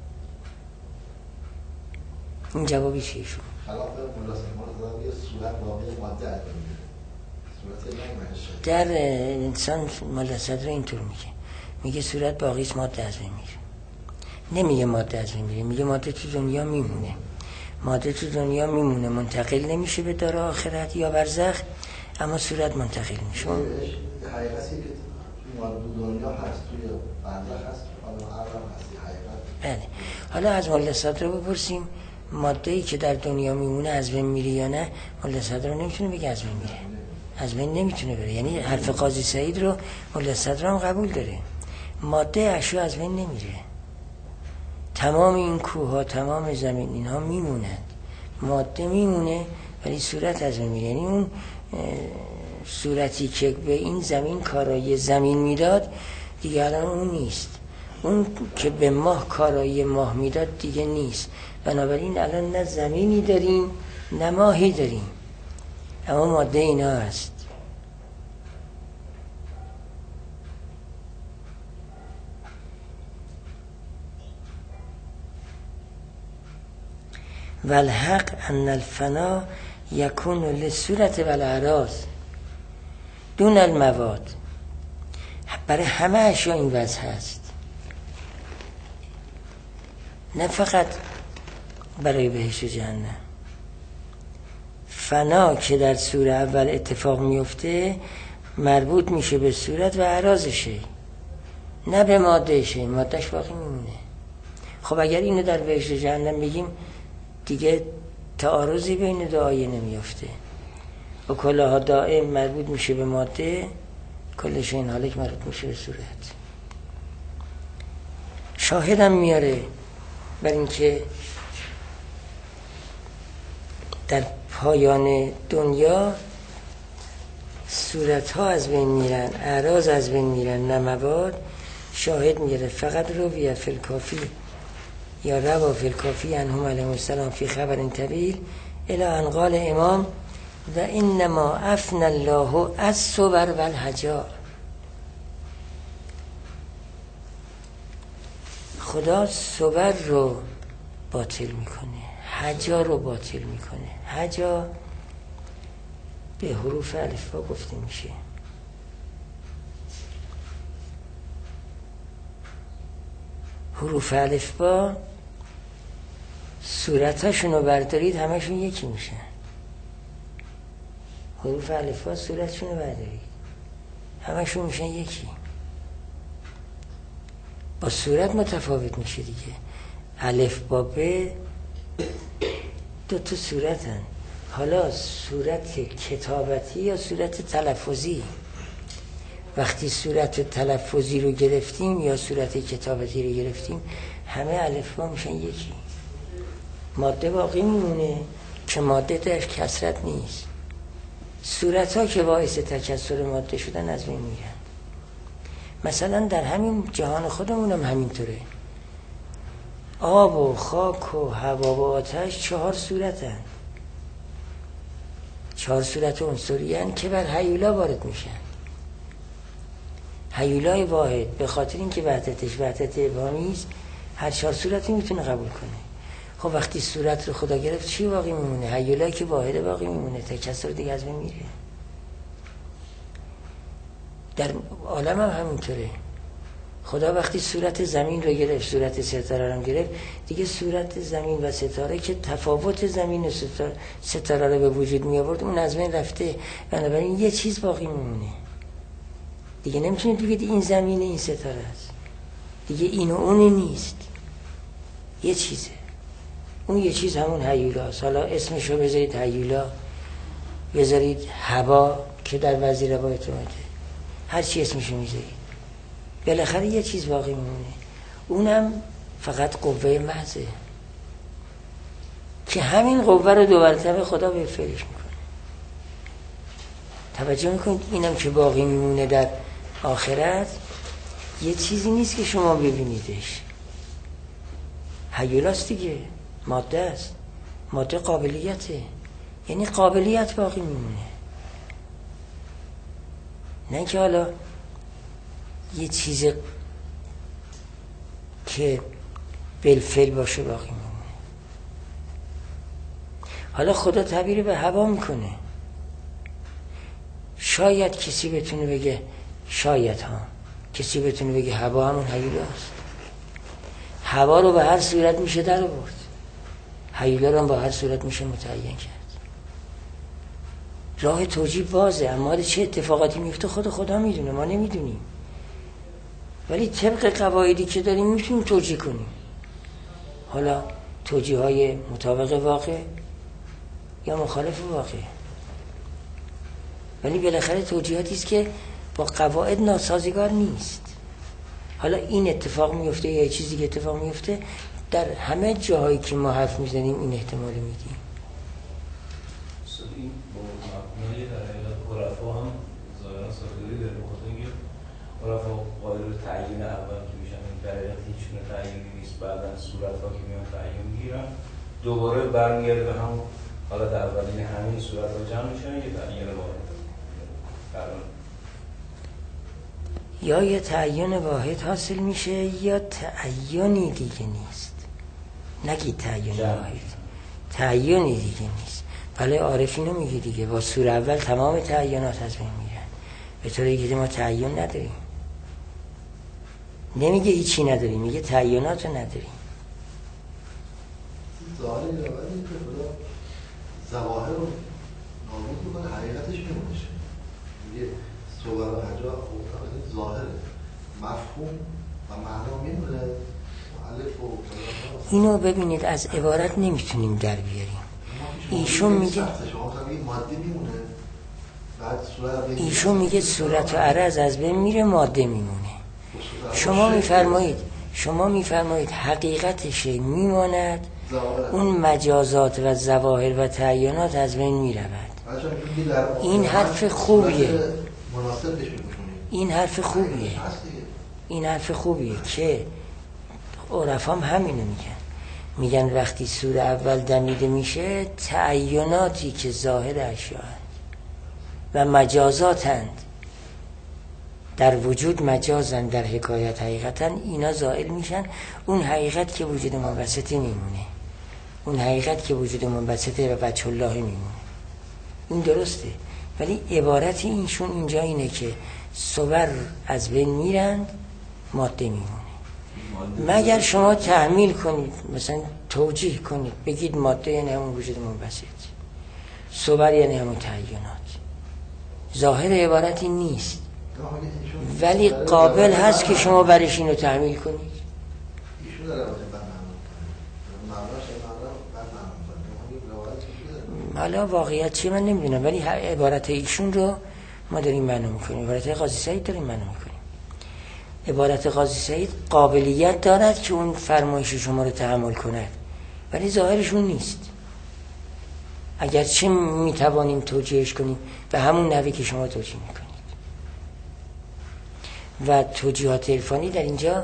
این جوابی چیه شون؟ خلاف ملاصمات یه صورت باقی ماده از میده، صورت نمیشه. در انسان مولا صدر اینطور میگه صورت باقی است، ماده از بین میره. نمیگه ماده از بین میره، میگه ماده تو دنیا میمونه. ماده تو دنیا میمونه، منتقل نمیشه به دار آخرت یا برزخ، اما صورت منتقل میشه. حقیقتی که تو دنیا هست، توی برزخ هست، حالا عرب هستی حقیقت. بله. حالا از مولا صدر بپرسیم ماده‌ای که در دنیا میمونه از بین میره یا نه؟ مولا صدر نمیتونه بگه از بین میره، از بین نمیتونه بره. یعنی حرف قاضی سعید رو مولا صدر هم قبول داره، ماده اشیا از بین نمیره. تمام این کوه ها، تمام زمین، اینها میمونند، ماده میمونه ولی صورت از بین میره. یعنی اون صورتی که به این زمین کارایی زمین میداد دیگه الان اون نیست، اون که به ماه کارایی ماه میداد دیگه نیست. بنابراین الان نه زمینی داریم نه ماهی داریم، اما ماده اینا هست. والحق ان الفنا یکون للصورت والاعراض دون المواد. برای همه اشیا این وضع هست، نه فقط برای بهشت جهنم. فنا که در سوره اول اتفاق میفته مربوط میشه به صورت و اعراضشه، نه به مادهشه. مادهش باقی میمونه. خب اگر اینو در بهشت جهنم بگیم دیگه تعارضی بین دو آیه نمیفته. و کلها دائم مربوط میشه به ماده، کل شیء هالک مربوط میشه به صورت. شاهدم میاره بر اینکه در پایان دنیا صورت ها از بین میرن، اعراض از بین میرن، نه مواد. شاهد میاره فقط رویه فی الکافی یا روا فی الکافی عنهم علیهم السلام فی خبر طویل الی ان قال امام و انما افنى الله الصور والحجار. خدا صور رو باطل میکنه، حجار رو باطل میکنه. حجا به حروف الفبا گفته میشه. حروف الفبا صورتاشون رو بردارید همشون یکی میشن. حروف الفبا صورتشون رو بردارید همشون میشن یکی. با صورت متفاوت میشه دیگه. الف با ب دو تا صورتن. حالا صورت کتابتی یا صورت تلفظی. وقتی صورت تلفظی رو گرفتیم یا صورت کتابتی رو گرفتیم، همه الفبا میشن یکی. ماده باقی میمونه که ماده در کسرت نیست. صورت ها که باعث تکسر ماده شدن از بین میرن. مثلا در همین جهان خودمون هم همینطوره. آب و خاک و هوا و آتش 4 صورتن. 4 صورت عنصری هستند که بر هیولا وارد میشن. هیولای واحد به خاطر اینکه وحدتش وحدت ابهامی است، هر 4 صورتی میتونه قبول کنه. خب وقتی صورت رو خدا گرفت چی باقی میمونه؟ هیولایی که واحد باقی میمونه، تکسر دیگه از بین میره. در عالم هم همینطوره. خدا وقتی صورت زمین رو گرفت، صورت ستاره رو گرفت، دیگه صورت زمین و ستاره که تفاوت زمین و ستاره رو به وجود می آورد اون از بین رفته. بنابراین یه چیز باقی میمونه. دیگه نمیتونید بگید این زمین این ستاره است. دیگه این و اون نیست. یه چیزه. اون یه چیز همون هیولاست. حالا اسمشو بذارید هیولا، بذارید هوا که در وزیر روایت اومده، هر چی اسمشو میذارید، بالاخره یه چیز باقی میمونه. اونم فقط قوه محضه که همین قوه رو 2 مرتبه خدا به فعلش میکنه. توجه میکنید اینم که باقی میمونه در آخرت یه چیزی نیست که شما ببینیدش. هیولاست دیگه، ماده است. ماده قابلیته، یعنی قابلیت باقی میمونه، نه که حالا یه چیز که بالفعل باشه باقی میمونه. حالا خدا تعبیر به هوا میکنه. شاید کسی بتونه بگه، شاید ها کسی بتونه بگه هوا همون هیولاست. هوا رو به هر صورت میشه در آورد، هیولا رو هم با هر صورت میشه متعین کرد. راه توجیه بازه، اما چه اتفاقاتی میفته خدا میدونه، ما نمیدونیم. ولی طبق قواعدی که داریم میتونیم توجیه کنیم. حالا توجیه های مطابق واقع یا مخالف واقع، ولی بالاخره توجیهاتی است که با قواعد ناسازگار نیست. حالا این اتفاق میفته یا چیزی که اتفاق میفته، در همه جاهایی که ما حرف میزنیم این احتمال میدیم. این با مبنای در حقیقت عرفا هم ظاهرا سازگاری داره، بخاطر اینکه عرفا قائل به تعیین اول که میشن، در حقیقت هیچ گونه تعیینی نیست، بعداً صورت‌ها که میان تعیین میگیرن دوباره برمیگرده به هم حالت اولی، همین صورت‌ها جمع میشن یه تعیین واحد. یا یه تعیین واحد حاصل میشه یا تعیینی دیگه نیست. نگید تعیین واحد، تعیینی دیگه نیست. ولی عارفینو میگه دیگه با سور اول تمام تعیینات از بین میرن، به طوری که ما تعیین نداریم. نمیگه هیچی نداریم، میگه تعیینات رو نداریم. ظاهر یا ولی که خدا ظواهر رو نابود میکنه، حقیقتش میمونه. میگه صور و هجا ظاهره، مفهوم و معنا میمونه. اینو ببینید از عبارت نمیتونیم در بیاریم. ایشون میگه صورت و عرض از بین میره، ماده میمونه. شما میفرمایید حقیقتش میماند، اون مجازات و ظواهر و تعیینات از بین میرود. این حرف خوبیه، این حرف خوبیه که عرفام همینو میگن وقتی سور اول دمیده میشه، تعییناتی که ظاهر اشیاء و مجازاتند، در وجود مجازند، در حکایت حقیقتن، اینا زائل میشن. اون حقیقت که وجود منبسطه میمونه، اون حقیقت که وجود منبسطه و وجه الله میمونه. این درسته، ولی عبارت اینشون اینجا اینه که صور از بین میرند، ماده میمونه. مگر شما تحمیل کنید، مثلا توجیه کنید، بگید ماده یعنی همون وجود منبسط، صور یعنی همون تعیینات. ظاهر عبارت این نیست، ولی قابل هست که شما برش اینو تحمیل کنید. حالا واقعیت چیه من نمیدونم، ولی عبارت ایشون رو ما داریم معنی میکنیم، عبارت قاضی سعید داریم معنی میکنیم. عبارت قاضی سعید قابلیت دارد که اون فرمایش شما رو تحمل کند، ولی ظاهرشون نیست. اگرچه میتوانیم توجیهش کنیم به همون نحوی که شما توجیه میکنید و توجیهات عرفانی در اینجا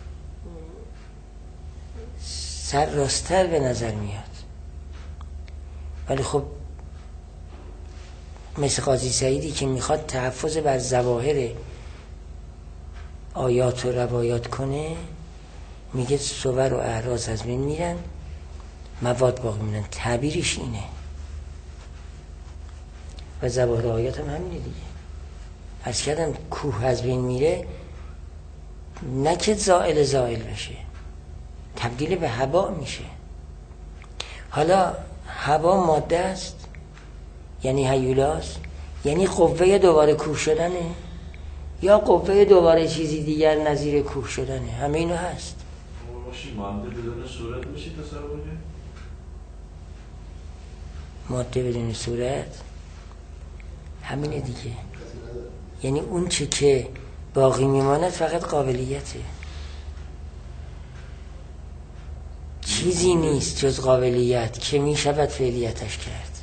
سر راستر به نظر میاد. ولی خب مثل قاضی سعیدی که میخواد تحفظ بر ظواهر آیات و روایات کنه، میگه صور و اعراض از بین میرن، مواد باقی میمونن. تعبیرش اینه و ظواهر آیات هم همینه دیگه. عرض کردم کوه از بین میره، نه که زائل بشه، تبدیل به هوا میشه. حالا هوا ماده است، یعنی هیولاست، یعنی قوه دوباره کوه شدنه، یا قوه دوباره چیزی دیگر نظیر کوه شدنه. همه اینو هست. ماده بدون صورت میشه تصور کنید؟ ماده بدون صورت همینه دیگه. یعنی اون چه که باقی میماند فقط قابلیته، چیزی نیست جز قابلیت که میشود فعلیتش کرد.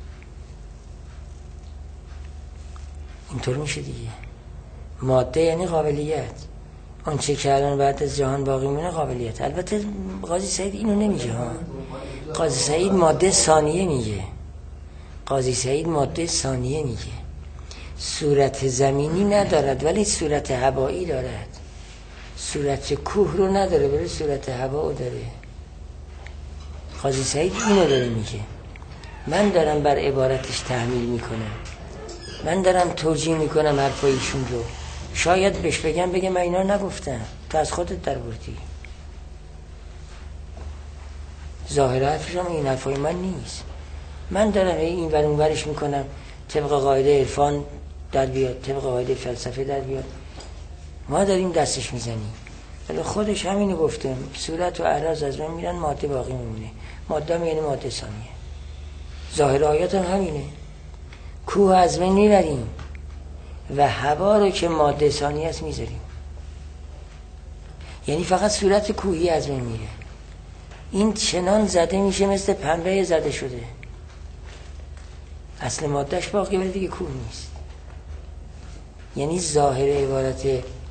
اینطور میشه دیگه. ماده یعنی قابلیت، اون چه که الان بعد از جهان باقی میمونه قابلیت. البته قاضی سعید اینو نمیگه ها. قاضی سعید ماده ثانیه میگه. قاضی سعید ماده ثانیه میگه. صورت زمینی ندارد ولی صورت هوایی دارد. صورت کوه رو نداره ولی صورت هوا داره. قاضی سعید اینو داره میگه. من دارم بر عبارتش تحمیل میکنم، من دارم توجیه میکنم حرفای ایشون رو. شاید بهش بگم من اینا نگفتم، تو از خودت در بردی. ظاهر حرفشم این حرفای من نیست. من دارم این ور اون ورش میکنم، طبق قاعده عرفان در بیاد، طبق قاعده فلسفه در بیاد. ما داریم دستش میزنیم، ولی خودش همینو گفتم. صورت و اعراض از من میرن، ماده باقی میمونه. ماده یعنی ماده ثانیه. ظاهر آیات هم همینه. کوه از بین میبریم و هوا رو که ماده ثانیه است میذاریم. یعنی فقط صورت کوهی از بین میره. این چنان زده میشه مثل پنبه زده شده، اصل مادهش باقی ولی دیگه کوه نیست. یعنی ظاهر عبارت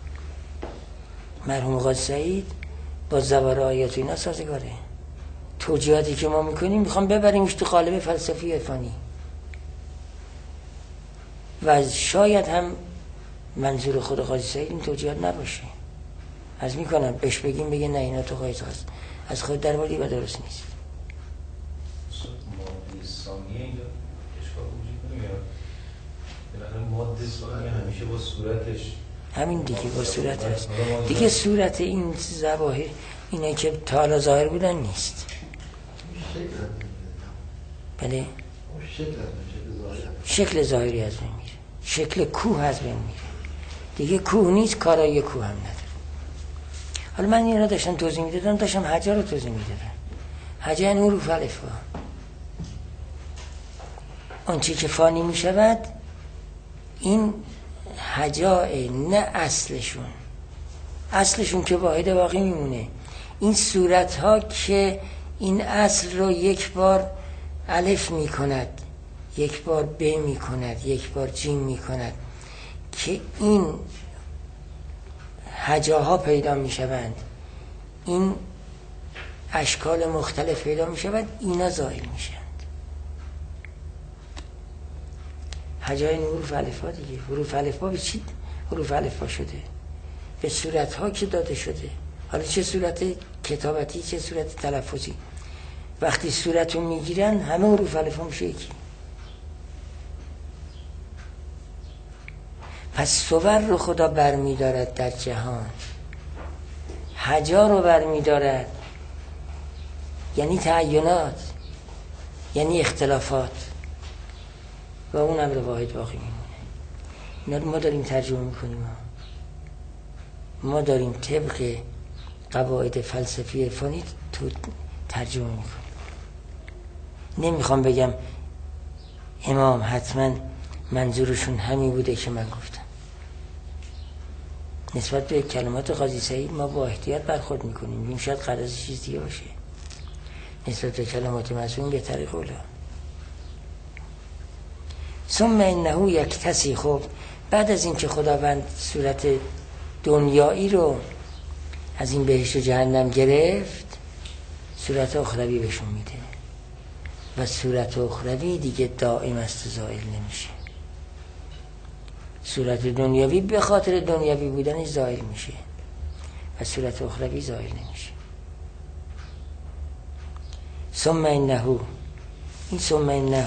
مرحوم قاضی سعید با ظواهر آیات اینا سازگاره. توجیهاتی که ما میکنیم میخوام ببریمش تو قالب فلسفی عرفانی و شاید هم منظور خود قاضی سعید این توجیهات نباشه. از میکنم بهش بگیم بگه نه اینا تو قاعده هست، از خود درباری و درست نیست. ماده ثانیه اینجا اشکال وجود نمیاد. بالاخره ماده ثانیه همیشه با صورتش همین دیگه، با صورت هست دیگه. صورت این ظواهر اینه که تا حالا ظاهر بودن نیست. بله، شکل ظاهری از بین میره، شکل کوه از بین میره دیگه. کوه نیست، کارایی کوه هم نداره. حالا من این را داشتم توضیح میدادم، داشتم حجا رو توضیح میدادم. حجا یعنی حروف الفا، اون چی که فانی میشود این حجاء، نه اصلشون که واحد باقی میمونه. این صورت ها که این اصل رو یک بار الف میکند، یک بار ب میکند، یک بار جیم میکند، که این حجاها پیدا میشوند، این اشکال مختلف پیدا میشوند، اینا زائل میشند. حجای حروف الفا دیگه. حروف الفا به چی حروف الفا شده؟ به صورت ها که داده شده. حالا چه صورت کتابتی چه صورت تلفظی، وقتی صورت رو میگیرن همه حروف الفا میشه یکی. پس صور رو خدا برمیدارد در جهان، حجا رو برمیدارد، یعنی تعینات، یعنی اختلافات، و اون امر واحد باقی میمونه. اینا رو ما داریم ترجمه میکنیم. ما داریم طبق قواعد فلسفی عرفانی تو ترجمه میکنیم. نمیخوام بگم امام حتما منظورشون همین بوده که من گفتم. نسبت به کلمات قاضی سعید ما با احتیاط برخورد میکنیم، این شاید قرض چیز دیگه باشه. نسبت به کلمات معصوم بهتره قولا. ثم انه یکتسی. خب بعد از این که خداوند صورت دنیایی رو از این بهشت و جهنم گرفت، صورت اخروی بهشون میده و صورت اخروی دیگه دائم است و زائل نمیشه. صورت دنیاوی به خاطر دنیاوی بودنش زائل میشه و صورت اخروی زائل نمیشه. ثم انه، این ثم انه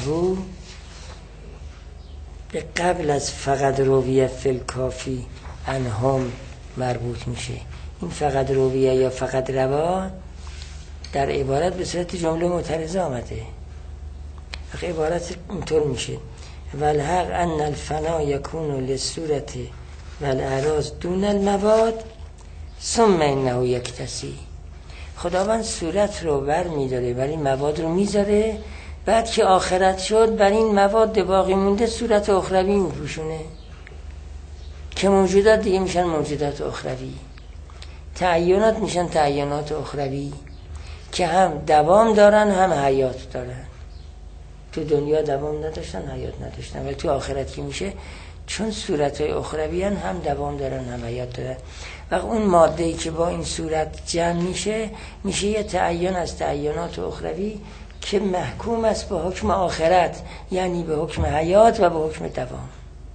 به قبل از فقط رویه فی الکافی انهم مربوط میشه. این فقط رویه یا فقط روا در عبارت به صورت جمله معترضه آمده. عبارت اینطور میشه: والحق ان الفنا یکون للصورت والاعراض دون المواد ثم انه یکتسی. خداوند صورت رو بر میداره ولی مواد رو میذاره، بعد که آخرت شد بر این مواد باقی مونده صورت اخروی میپوشونه که موجودات دیگه میشن موجودات اخروی، تعینات میشن تعینات اخروی که هم دوام دارن هم حیات دارن. تو دنیا دوام نداشتن، حیات نداشتن، ولی تو آخرت که میشه چون صورتهای اخروی هم دوام دارن هم حیات دارن. و اون ماده‌ای که با این صورت جمع میشه یه تعین از تعینات اخروی که محکوم است به حکم آخرت، یعنی به حکم حیات و به حکم دوام.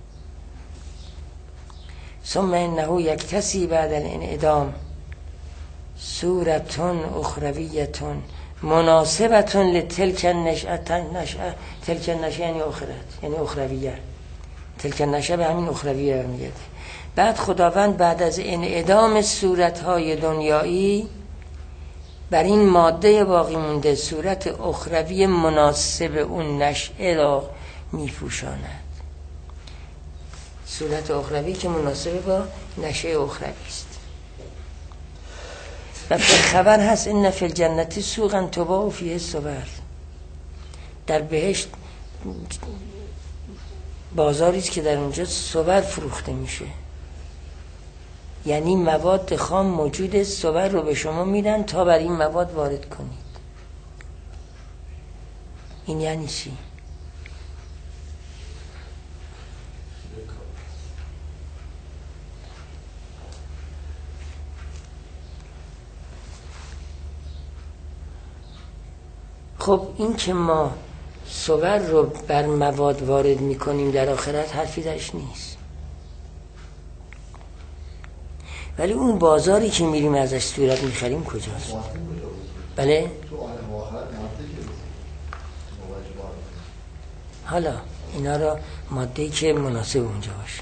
ثم انه یکتسی بعد الانعدام صورتون اخرویتون مناسبتون لتلک النشأه. تلک النشأه یعنی آخرت، یعنی اخرویه. تلک النشأه به همین اخرویه برمیگرده. بعد خداوند بعد از انعدام صورتهای دنیایی بر این ماده باقی مونده صورت اخروی مناسب اون نشأه را میپوشاند. صورت اخروی که مناسب با نشأه اخروی است. و به خبر هست این فی الجنت سوقا تباع فیه الصور. در بهشت بازاری است که در اونجا صور فروخته میشه، یعنی مواد خام موجود، صور رو به شما میدن تا بر این مواد وارد کنید. این یعنی چی؟ خب این که ما صور رو بر مواد وارد میکنیم در آخرت حرفی درش نیست، ولی اون بازاری که میریم ازش صورت میخریم کجاست؟ بله؟ حالا اینا را ماده‌ای که مناسب اونجا باشه.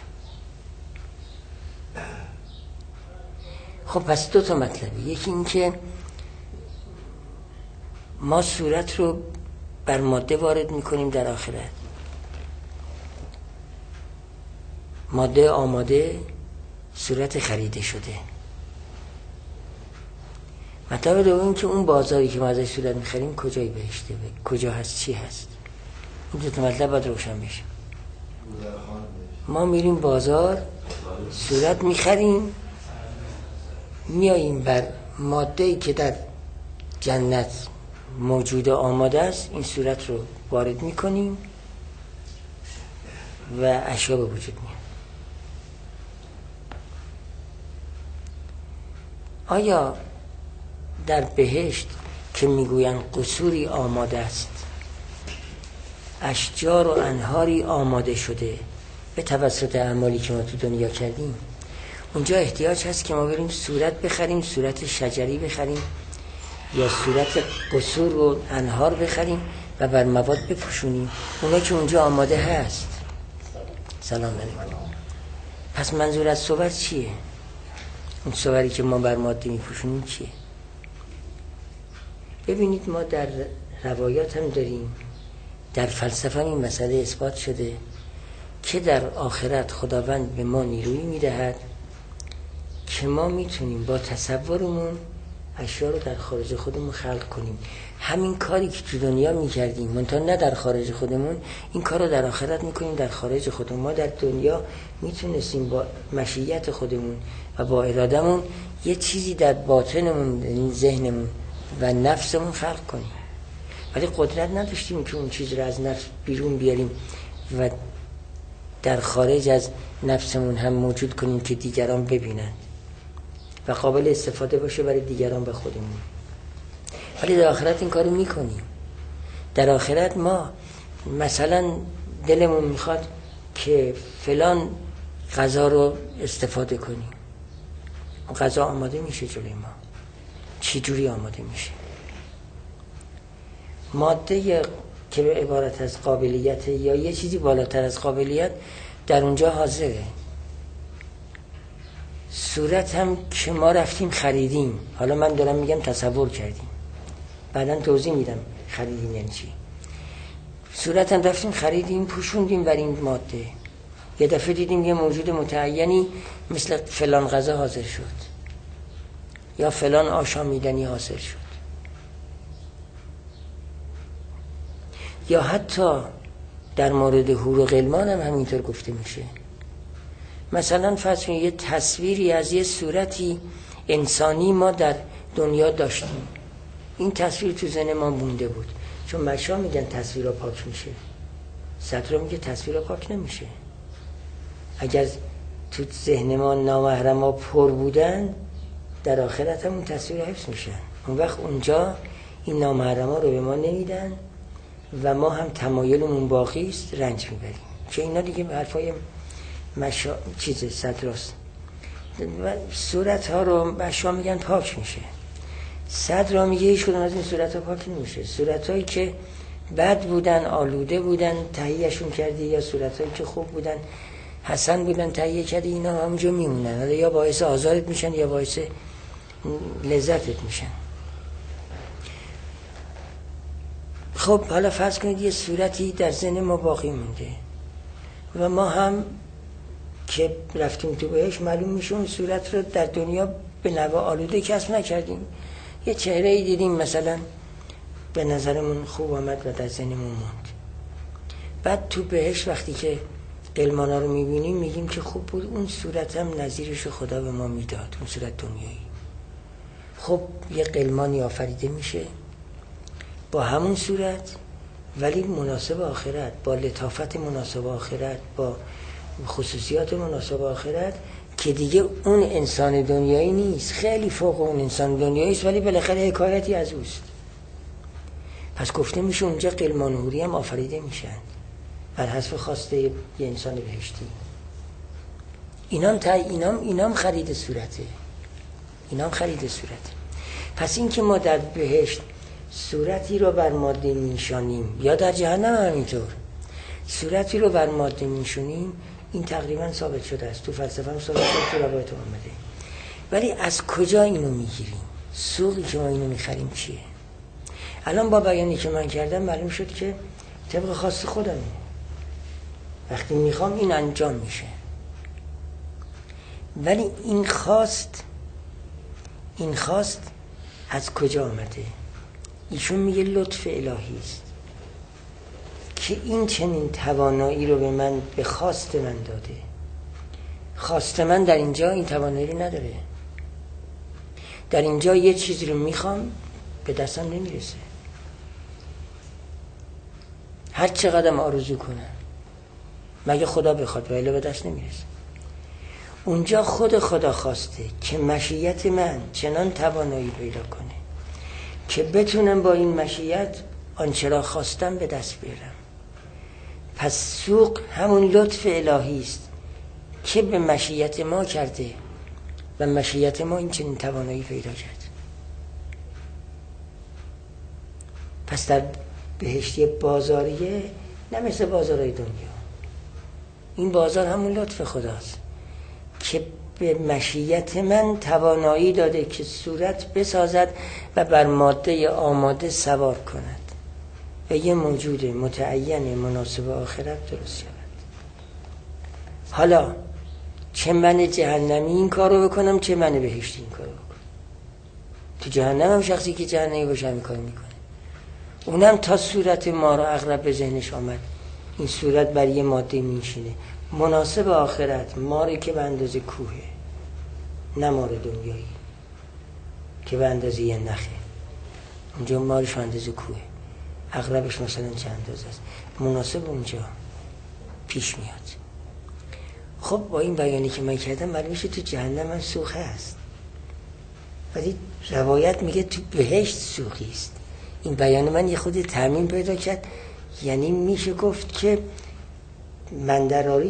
خب پس دو تا مطلبه. یکی این که ما صورت رو بر ماده وارد میکنیم در آخرت، ماده آماده، صورت خریده شده. مطلب دوم که اون بازاری که ما ازش صورت میخریم کجای بهشته، کجا هست، چی هست. این دو تا مطلب باید روشن بشه. ما میریم بازار صورت میخریم، میاییم بر ماده‌ای که در جنت موجود آماده است این صورت رو وارد میکنیم و اشیا به وجود میاد. آیا در بهشت که میگوین قصوری آماده است، اشجار و انهاری آماده شده به توسط اعمالی که ما تو دنیا کردیم، اونجا احتیاج هست که ما بریم صورت بخریم، صورت شجری بخریم یا صورت قصور و انهار بخریم و بر مواد بپوشونیم؟ اونا که اونجا آماده هست. سلام علیکم. پس منظور از صور چیه؟ اون صوری که ما بر ماده میپوشونیم چیه؟ ببینید ما در روایات هم داریم، در فلسفه این مسئله اثبات شده که در آخرت خداوند به ما نیرویی میدهد که ما میتونیم با تصورمون اشیا رو در خارج خودمون خلق کنیم. همین کاری که تو دنیا میکردیم منتها نه در خارج خودمون، این کار رو در آخرت میکنیم در خارج خودمون. ما در دنیا میتونستیم با مشیت خودمون و با ارادمون یه چیزی در باطنمون، یعنی ذهنمون و نفسمون خلق کنیم، ولی قدرت نداشتیم که اون چیز رو از نفس بیرون بیاریم و در خارج از نفسمون هم موجود کنیم که دیگران ببینند و قابل استفاده باشه برای دیگران و خودمون. ولی در آخرت این کارو میکنیم. در آخرت ما مثلا دلمون میخواد که فلان غذا رو استفاده کنیم، غذا آماده میشه جلوی ما. چی جوری آماده میشه؟ ماده که به عبارت از قابلیت یا یه چیزی بالاتر از قابلیت در اونجا حاضره. صورت هم که ما رفتیم خریدیم، حالا من دارم میگم تصور کردیم، بعداً توضیح میدم خریدیم یعنی چی. صورت هم رفتیم خریدیم، پوشوندیم بر این ماده، یه دفعه دیدیم یه موجود متعینی مثل فلان غذا حاضر شد یا فلان آشامیدنی حاضر شد. یا حتی در مورد حور و غلمان هم همینطور گفته میشه. مثلا فرض کنید یه تصویری از یه صورتی انسانی ما در دنیا داشتیم، این تصویر تو ذهن ما مونده بود، چون مشا میگن تصویر را پاک میشه، صدر میگه تصویر را پاک نمیشه. اگر تو ذهن ما نامحرما پر بودن، در آخرت هم اون تصویر حفظ میشن. اون وقت اونجا این نامحرما رو به ما نمیدن و ما هم تمایلمون باقی است، رنج میبریم. چون اینا دیگه حرفای چیز صدراست. و صورت ها رو مشا میگن پاک میشه، صدر را میگه هیچ کدوم از این صورت ها پاک نمیشه. صورت هایی که بد بودن، آلوده بودن، تهیهشون کردی، یا صورت هایی که خوب بودن، حسن بودن، تهیه کردی، اینا همونجا میمونن، یا باعث آزارت میشن یا باعث لذتت میشن. خب حالا فرض کنید یه صورتی در ذهن ما باقی مونده و ما هم که رفتیم تو بهش معلوم میشه اون صورت رو در دنیا به نوع آلوده کسب نکردیم. یه چهره ای دیدیم مثلا به نظرمون خوب آمد و در ذهنمون موند. بعد تو بهش وقتی که غلمانا رو میبینیم میگیم که خوب بود، اون صورت هم نظیرش خدا به ما میداد، اون صورت دنیایی. خب یه غلمانی آفریده میشه با همون صورت ولی مناسب آخرت، با لطافت مناسب آخرت، با خصوصیات مناسب آخرت، که دیگه اون انسان دنیایی نیست، خیلی فوق اون انسان دنیایی است، ولی بالاخره حکایتی از اوست. پس گفته میشه اونجا غلمان و حوری هم آفریده میشن بر حسب خواسته یه انسان بهشتی. اینام خرید صورته، اینام خرید صورته. پس این که ما در بهشت صورتی رو بر ماده میشانیم یا در جهنم همینطور صورتی رو بر ماده میشونیم، این تقریبا ثابت شده است، تو فلسفه هم ثابت شده، تو روایت آمده. ولی از کجا اینو میگیریم؟ سوقی که ما اینو میخریم چیه؟ الان با بیانی که من کردم معلوم شد که طبق خواست خودمه، وقتی میخوام این انجام میشه. ولی این خواست از کجا آمده؟ ایشون میگه لطف الهی است که این چنین توانایی رو به من، به خواست من داده. خواست من در اینجا این توانایی رو نداره. در اینجا یه چیزی رو میخوام به دستم نمیرسه، هر چقدرم آرزو کنم، مگه خدا بخواد و الا به دست نمیرسه. اونجا خدا خواسته که مشیت من چنان توانایی پیدا کنه که بتونم با این مشیت آنچه را خواستم به دست بیارم. پس سوق همون لطف الهی است که به مشیت ما کرده و مشیت ما این چنین توانایی پیدا کرد. پس در بهشتی بازاریه نه مثل بازارهای دنیا، این بازار همون لطف خداست که به مشیت من توانایی داده که صورت بسازد و بر ماده آماده سوار کند و یه موجود متعین مناسب آخرت درست شود. حالا چه من جهنمی این کارو بکنم چه من بهشتی این کارو بکنم، تو جهنم هم شخصی که جهنمی باشه همین کار میکنه. اونم تا صورت ما رو اغلب به ذهنش آمد، این صورت برای یه ماده میشینه مناسب آخرت، ماری که به اندازه کوهه، نه مار دنیایی که به اندازه یه نخه. اونجا مارش به اندازه کوهه، اغلبش مثلا چند اندازه است، مناسب اونجا پیش میاد. خب با این بیانی که من کردم معلوم میشه تو جهنم هم سوخه است، ولی روایت میگه تو بهشت سوخی است. این بیان من یه خود ترمیم پیدا کرد، یعنی میشه گفت که مندراری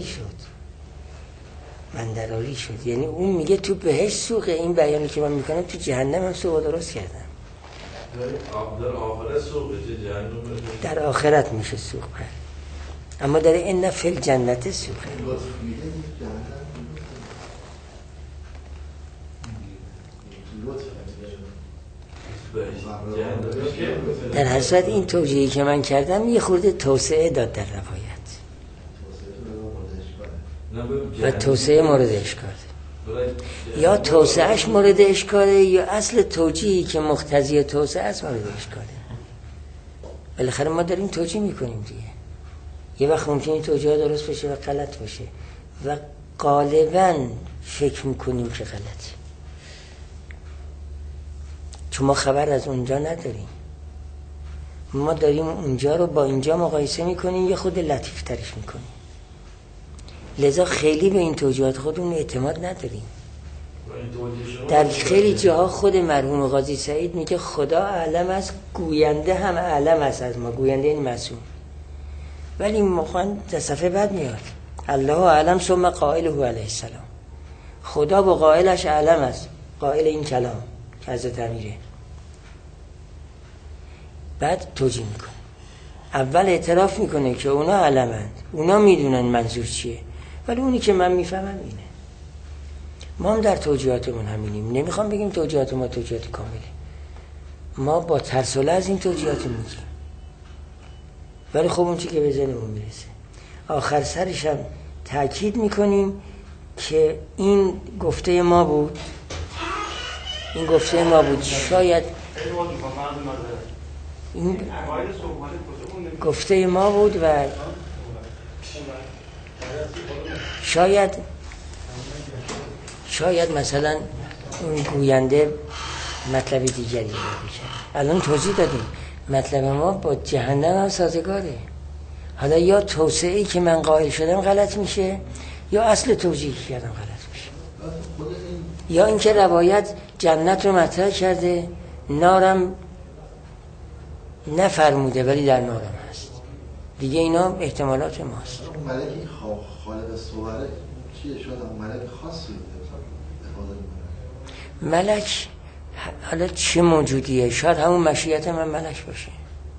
شد، یعنی اون میگه تو بهشت سوخه، این بیانی که من میکنم تو جهنم هم سوخ درست کردم. در آخرت سوخه، جهنم در آخرت میشه سوخ پر، اما در این فی الجنت سوخه. در هر صورت این توجیهی که من کردم یه خورده توسعه داد در روایت و توسعه مورد اشکاله، یا توسعهش مورد اشکاله یا اصل توجیهی که مقتضی توسعه است مورد اشکاله. بالاخره ما داریم توجیه میکنیم دیگه، یه وقت ممکنه این توجیه درست بشه و غلط باشه و غالباً فکر میکنیم که غلطه، چون ما خبر از اونجا نداریم. ما داریم اونجا رو با اینجا مقایسه میکنیم، یه خود لطیف ترش میکنیم، لذا خیلی به این توجیهات خودمون اعتماد نداریم. در خیلی جاها خود مرحوم قاضی سعید میگه خدا اعلم است، گوینده هم اعلم است از ما، گوینده این معصوم. ولی موقعا در صفحه بعد میاد الله اعلم ثم قائله علیه السلام، خدا با قائلش اعلم است، قائل این کلام که حضرت امیره. بعد توجیه میکنه، اول اعتراف میکنه که اونا علمند، اونا میدونن منظور چیه، ولی اونی که من میفهمم اینه. ما هم در توجیهاتمون همینیم، نمیخوام بگیم توجیهات ما توجیهات کامله، ما با ترس و لرز این توجیهات میگیم، ولی خب اون چی که به ذهنمون میرسه. آخر سرش هم تأکید میکنیم که این گفته ما بود، شاید این گفته ما بود و شاید مثلا اون گوینده مطلب دیگری رو بشه. الان توضیح دادیم مطلب ما با جهنم هم سازگاره. حالا یا توسعه‌ای که من قائل شدم غلط میشه، یا اصل توجیه کردم غلط میشه، یا اینکه روایت جنت رو مطرح کرده نارم نفرموده ولی در نارم هست دیگه. اینا احتمالات ماست. اون ملکی خالق صوره چیه؟ شاید اون ملک خاصی ملک حالا چه موجودیه؟ شاید همون مشیت من ملک باشه.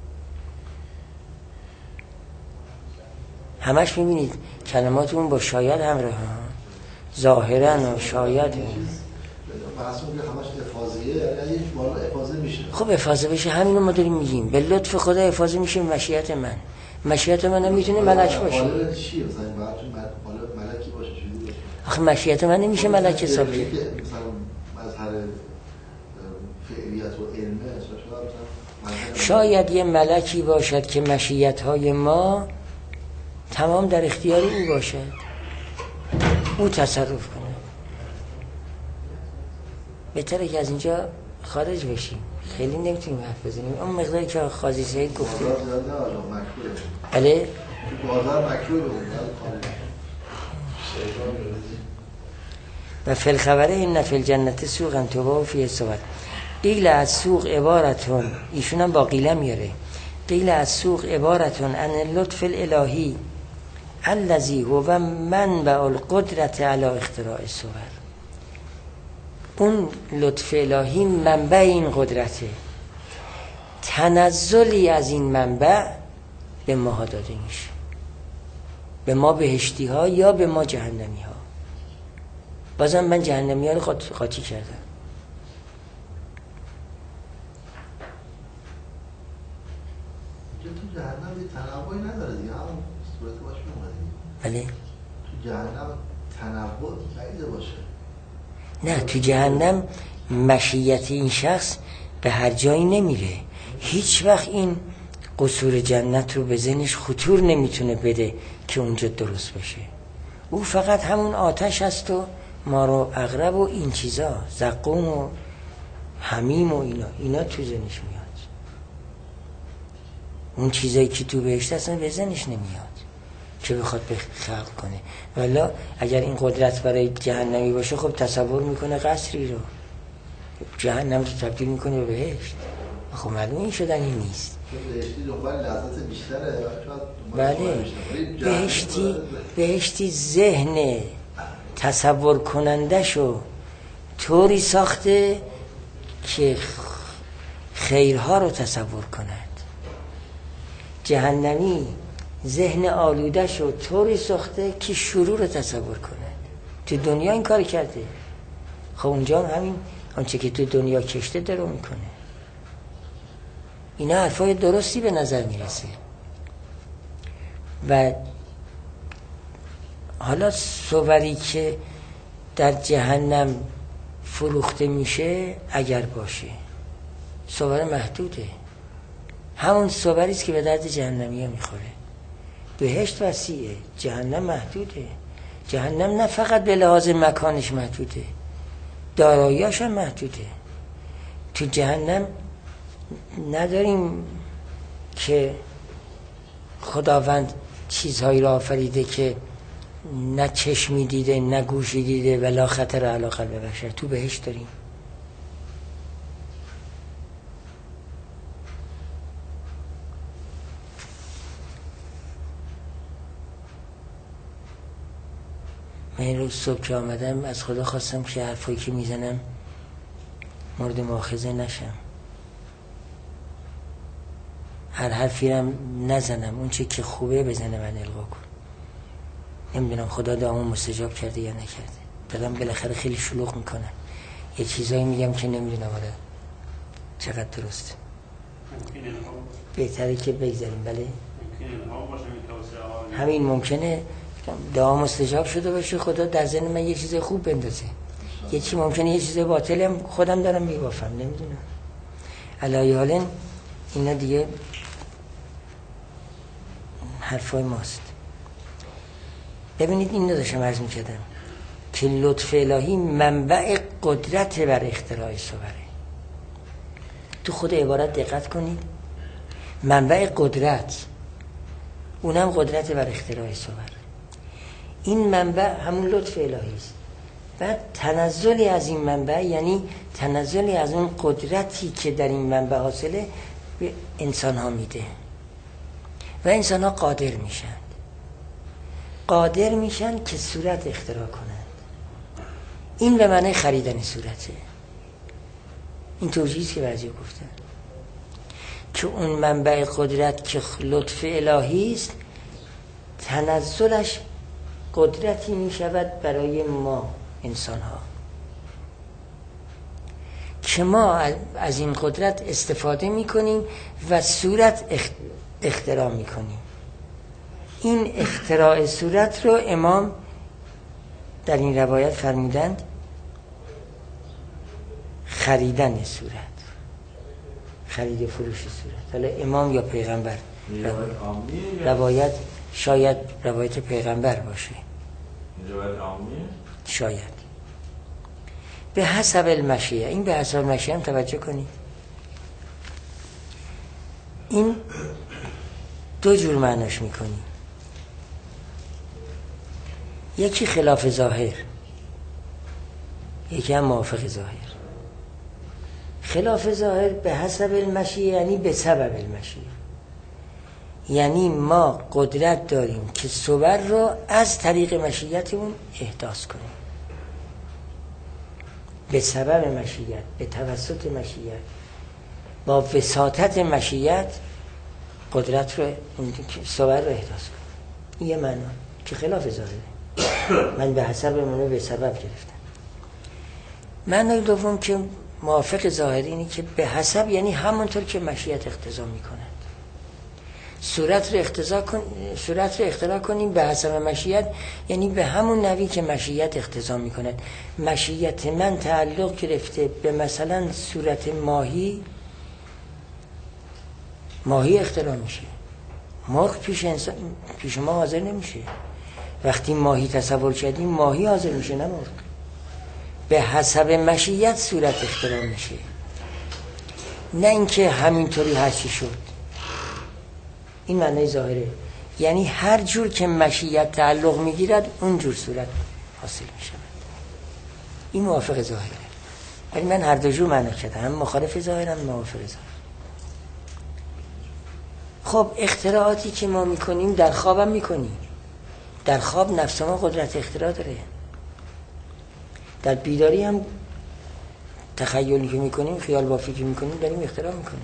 همش میبینید کلمات اون با شاید همراه ها، ظاهرا و شاید معصوم که همش افاضیه، یعنی یک بالا افاضه میشه. خب افاضه بشه، همینو ما داریم میگیم، به لطف خدا افاضه میشه مشیت من. مشیت من هم میتونه ملک باشه. حالا چیه؟ مثلا باید ملکی باشه چیزی باشه. آخه مشیت من نمیشه ملک حساب شه. مثلا مظهر فعلیت و علمه شاید یه ملکی باشد که مشیت های ما تمام در اختیار او باشد، او تصرف کنه. بهتره که از اینجا خارج بشیم، خیلی نمیتونیم حرف بزنیم. اون مقداری که قاضی سعید گفته بله بازار مکروه بود و فی الخبره این فی الجنت سوقا توبا و فیه صبر. قیل از سوق عبارتون، ایشون هم با قیله میاره، قیل از سوق عبارتون ان لطف الالهی الذی هو منبع القدرت علی اختراع الصور. اون لطف الهی منبع این قدرته، تنزلی از این منبع به ما داده میشه، به ما بهشتی ها یا به ما جهنمی ها. بازم من جهنمی ها رو قاطی کردم. تو جهنم یه تنوعی نداره دیگه، همون صورت باش میومده. بله تو جهنم تنوع نیده باشه. نه، تو جهنم مشیت این شخص به هر جایی نمیره. هیچ وقت این قصور جنت رو به ذهنش خطور نمیتونه بده که اونجا درست بشه. او فقط همون آتش هست و مار و عقرب و این چیزا، زقوم و حمیم و اینا تو ذهنش میاد. اون چیزایی که تو بهشت اصلا به ذهنش نمیاد که بخواد به خلق کنه. والا اگر این قدرت برای جهنمی باشه خب تصور میکنه قصری رو، جهنم رو تبدیل میکنه به بهشت. خب معلومه این شدنی نیست. بهشتی دنبال لذت بیشتره. بله بهشتی ذهن تصور کنندشو طوری ساخته که خیرها رو تصور کند. جهنمی ذهن آلودشو طوری ساخته که شرور رو تصور کند. تو دنیا این کار کرده، خب اونجا همین آنچه که تو دنیا کشته درو میکنه. اینا حرفای درستی به نظر میرسه. و حالا صوری که در جهنم فروخته میشه اگر باشه صور محدوده، همون صوریست که به درد جهنمی ها میخوره. بهشت وسیعه، جهنم محدوده. جهنم نه فقط به لحاظ مکانش محدوده، داراییاش هم محدوده. تو جهنم نداریم که خداوند چیزهایی را آفریده که نه چشمی دیده نه گوشی دیده ولا خطر علی قلب بشر. تو بهشت داریم. من این روز صبح که آمدم از خدا خواستم که حرفایی که میزنم مورد مؤاخذه نشم، هر حرفی هم نزنم، اون چه که خوبه بزنه من القا کن. نمیدونم خدا دعامو مستجاب کرده یا نکرده. دارم بالاخره خیلی شلوغ میکنم، یه چیزایی میگم که نمیدونم حالا چقدر درسته. بهتره که بگذاریم. بله همین ممکنه دعا مستجاب شده باشه، خدا در ذهن من یه چیز خوب بندازه. یه چی ممکنه یه چیز باطل هم خودم دارم میبافم، نمیدونم. علایه حالن اینا دیگه حرفای ماست. ببینید این داشتم عرض میکردم که لطف الهی منبع قدرت بر اختراع صوره. تو خود عبارت دقت کنید، منبع قدرت، اونم قدرت بر اختراع صور. این منبع همون لطف الهی است. بعد تنزلی از این منبع یعنی تنزلی از اون قدرتی که در این منبع حاصله به انسان ها میده و انسان ها قادر میشن که صورت اختراع کنند. این به معنی خریدن صورته. این توجیهیست که بعضی گفتن که اون منبع قدرت که لطف الهی است تنزلش قدرتی میشود برای ما انسان ها که ما از این قدرت استفاده میکنیم و صورت اختراع میکنیم. این اختراع صورت رو امام در این روایت فرمودند خریدن صورت، خرید فروش صورت. حالا امام یا پیغمبر، روایت شاید روایت پیغمبر باشه، روایت عامیه شاید. به حسب المشیه، این به حسب المشیه هم توجه کنید. این دو جور معناش میکنی، یکی خلاف ظاهر، یکی هم موافق ظاهر. خلاف ظاهر به حسب المشیه یعنی به سبب المشیه، یعنی ما قدرت داریم که صور رو از طریق مشیتمون احداث کنیم، به سبب مشیت، به توسط مشیت، با وساطت مشیت قدرت رو صور رو احداث کنیم. یه معنا که خلاف ظاهره. من به حسب منو به سبب گرفتم. معنای دوم که موافق ظاهر اینه که به حسب یعنی همونطور که مشیت اقتضا میکند. صورت رو اختراع کنیم به حسب مشیت، یعنی به همون نوی که مشیت اقتضا میکند. مشیت من تعلق گرفته به مثلا صورت ماهی اختراع میشه. مرغ پیش ما حاضر نمیشه. وقتی ماهی تصور کردیم ماهی حاضر میشه، نه مرغ. به حسب مشیت صورت اختراع میشه، نه اینکه همینطوری هرچی شد. این معنی ظاهره، یعنی هر جور که مشیت تعلق میگیرد اون جور صورت حاصل میشه. این موافق ظاهره، ولی من هر دو جور معنی کردم، هم مخالف ظاهرم موافق ظاهر. خب اختراعاتی که ما میکنیم در خوابم میکنیم. در خواب نفس ما قدرت اختراع داره. در بیداری هم تخیلی که میکنیم، خیال بافی که میکنیم، داریم اختراع میکنیم.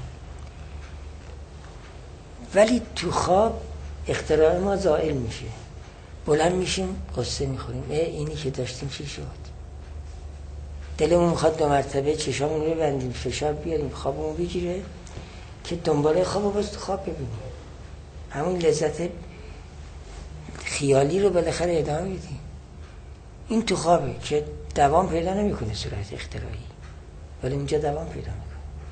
ولی تو خواب اختراع ما زائل میشه. بلند میشیم قصه میخوریم، اینی که داشتیم چی شد؟ دلمون میخواد 2 مرتبه چشامون رو ببندیم، فشار بیاریم، خوابمون بگیره که دنباله خواب رو باز تو خواب ببینیم. همون لذت خیالی رو بالاخره ادامه بدیم. این تو خوابه که دوام پیدا نمیکنه صورت اختراعی، ولی اینجا دوام پیدا میکنه.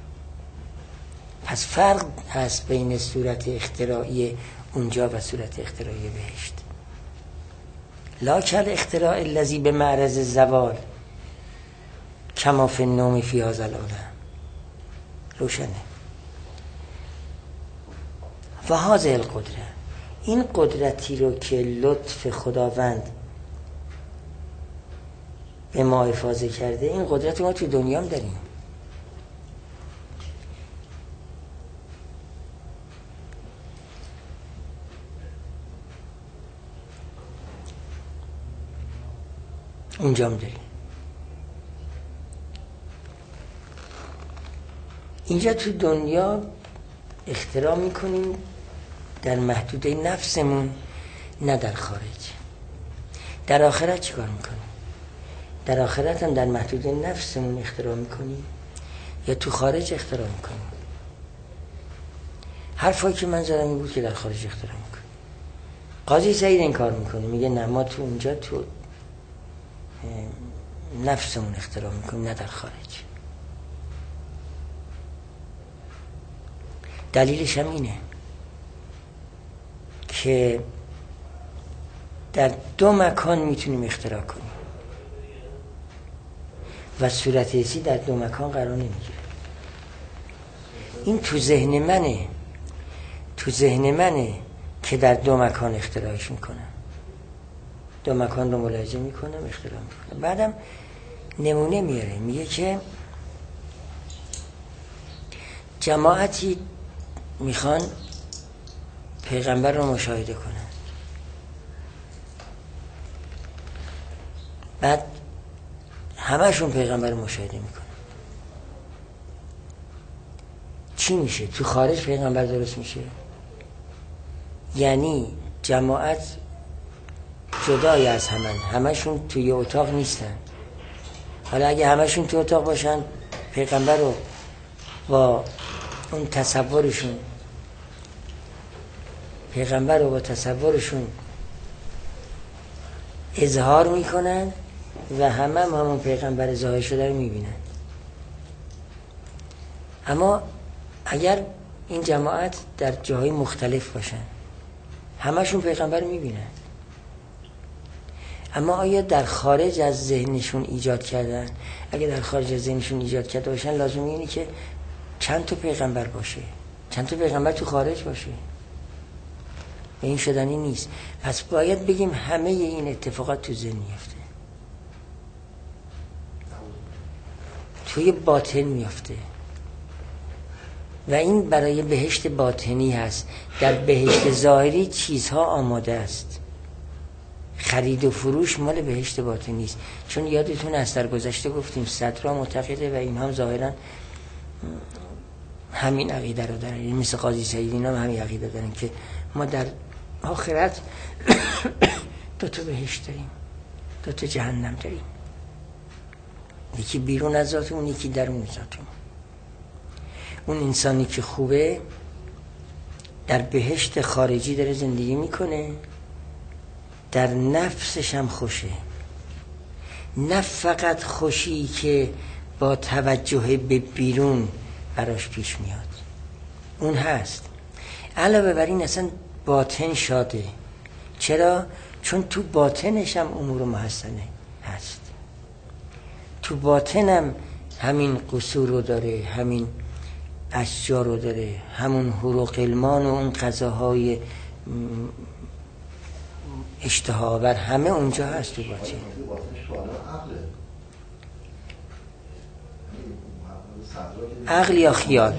پس فرق هست بین صورت اختراعی اونجا و صورت اختراعی بهشت. لا کل اختراع الذی به معرض الزوال کما فی النوم فی هذا العالم. روشنه. و هذه القدره، این قدرتی رو که لطف خداوند به ما افاضه کرده، این قدرت ما تو دنیا هم داریم. اونجا هم داریم. اینجا تو دنیا اختراع میکنیم در محدوده نفسمون، نه در خارج. در آخرت چیکار میکنیم؟ در آخرت هم در محدوده نفسمون اختراع میکنیم یا تو خارج اختراع میکنیم؟ حرفایی که من زدم این بود که در خارج اختراع میکنیم. قاضی سعید این کار میکنه، میگه نه، ما تو اونجا تو نفسمون اختراع میکنیم، نه در خارج. دلیلش هم اینه که در 2 مکان میتونیم اختراع کنیم و صورت حسی در 2 مکان قرار نمیگیره. این تو ذهن منه که در 2 مکان اختراعش میکنم. 2 مکان رو ملاحظه میکنم، اختراع میکنم. بعدم نمونه میاره، میگه که جماعتی میخوان پیغمبر رو مشاهده کنن. بعد همه‌شون پیغمبر رو مشاهده میکنن. چی میشه؟ تو خارج پیغمبر درست میشه؟ یعنی جماعت جدای از همه‌شون توی اتاق نیستن. حالا اگه همه‌شون توی اتاق باشن، پیغمبر رو با اون تصورشون اظهار میکنن و همون پیغمبر ظاهر شده رو میبینن. اما اگر این جماعت در جاهای مختلف باشن، همشون پیغمبر رو میبینن، اما آیا در خارج از ذهنشون ایجاد کردن؟ اگه در خارج از ذهنشون ایجاد کرده باشن، لازم اینه که چند تا پیغمبر باشه، چند تا پیغمبر تو خارج باشه. و این شدنی نیست. پس باید بگیم همه این اتفاقات تو ذهن میفته، توی باطن میفته. و این برای بهشت باطنی هست. در بهشت ظاهری چیزها آماده است، خرید و فروش مال بهشت باطنی است. چون یادتون از در گذشته گفتیم صدرا معتقده و این هم ظاهرا همین عقیده رو دارن. مثل قاضی سعید اینا هم همین عقیده دارن که ما در آخرت 2 تا بهشت داریم، 2 تا جهنم داریم. یکی بیرون از ذاتمون، یکی درون ذاتمون. اون انسانی که خوبه در بهشت خارجی داره زندگی میکنه، در نفسش هم خوشه. نه فقط خوشی که با توجه به بیرون براش پیش میاد، اون هست. علاوه بر این اصلا باطن شاده. چرا؟ چون تو باطنش هم امور محسنه هست. تو باطنم همین قصور رو داره، همین اشجار رو داره، همون حور قلمان و اون غذاهای اشتها آور همه اونجا هست تو باطن. عقل یا خیال؟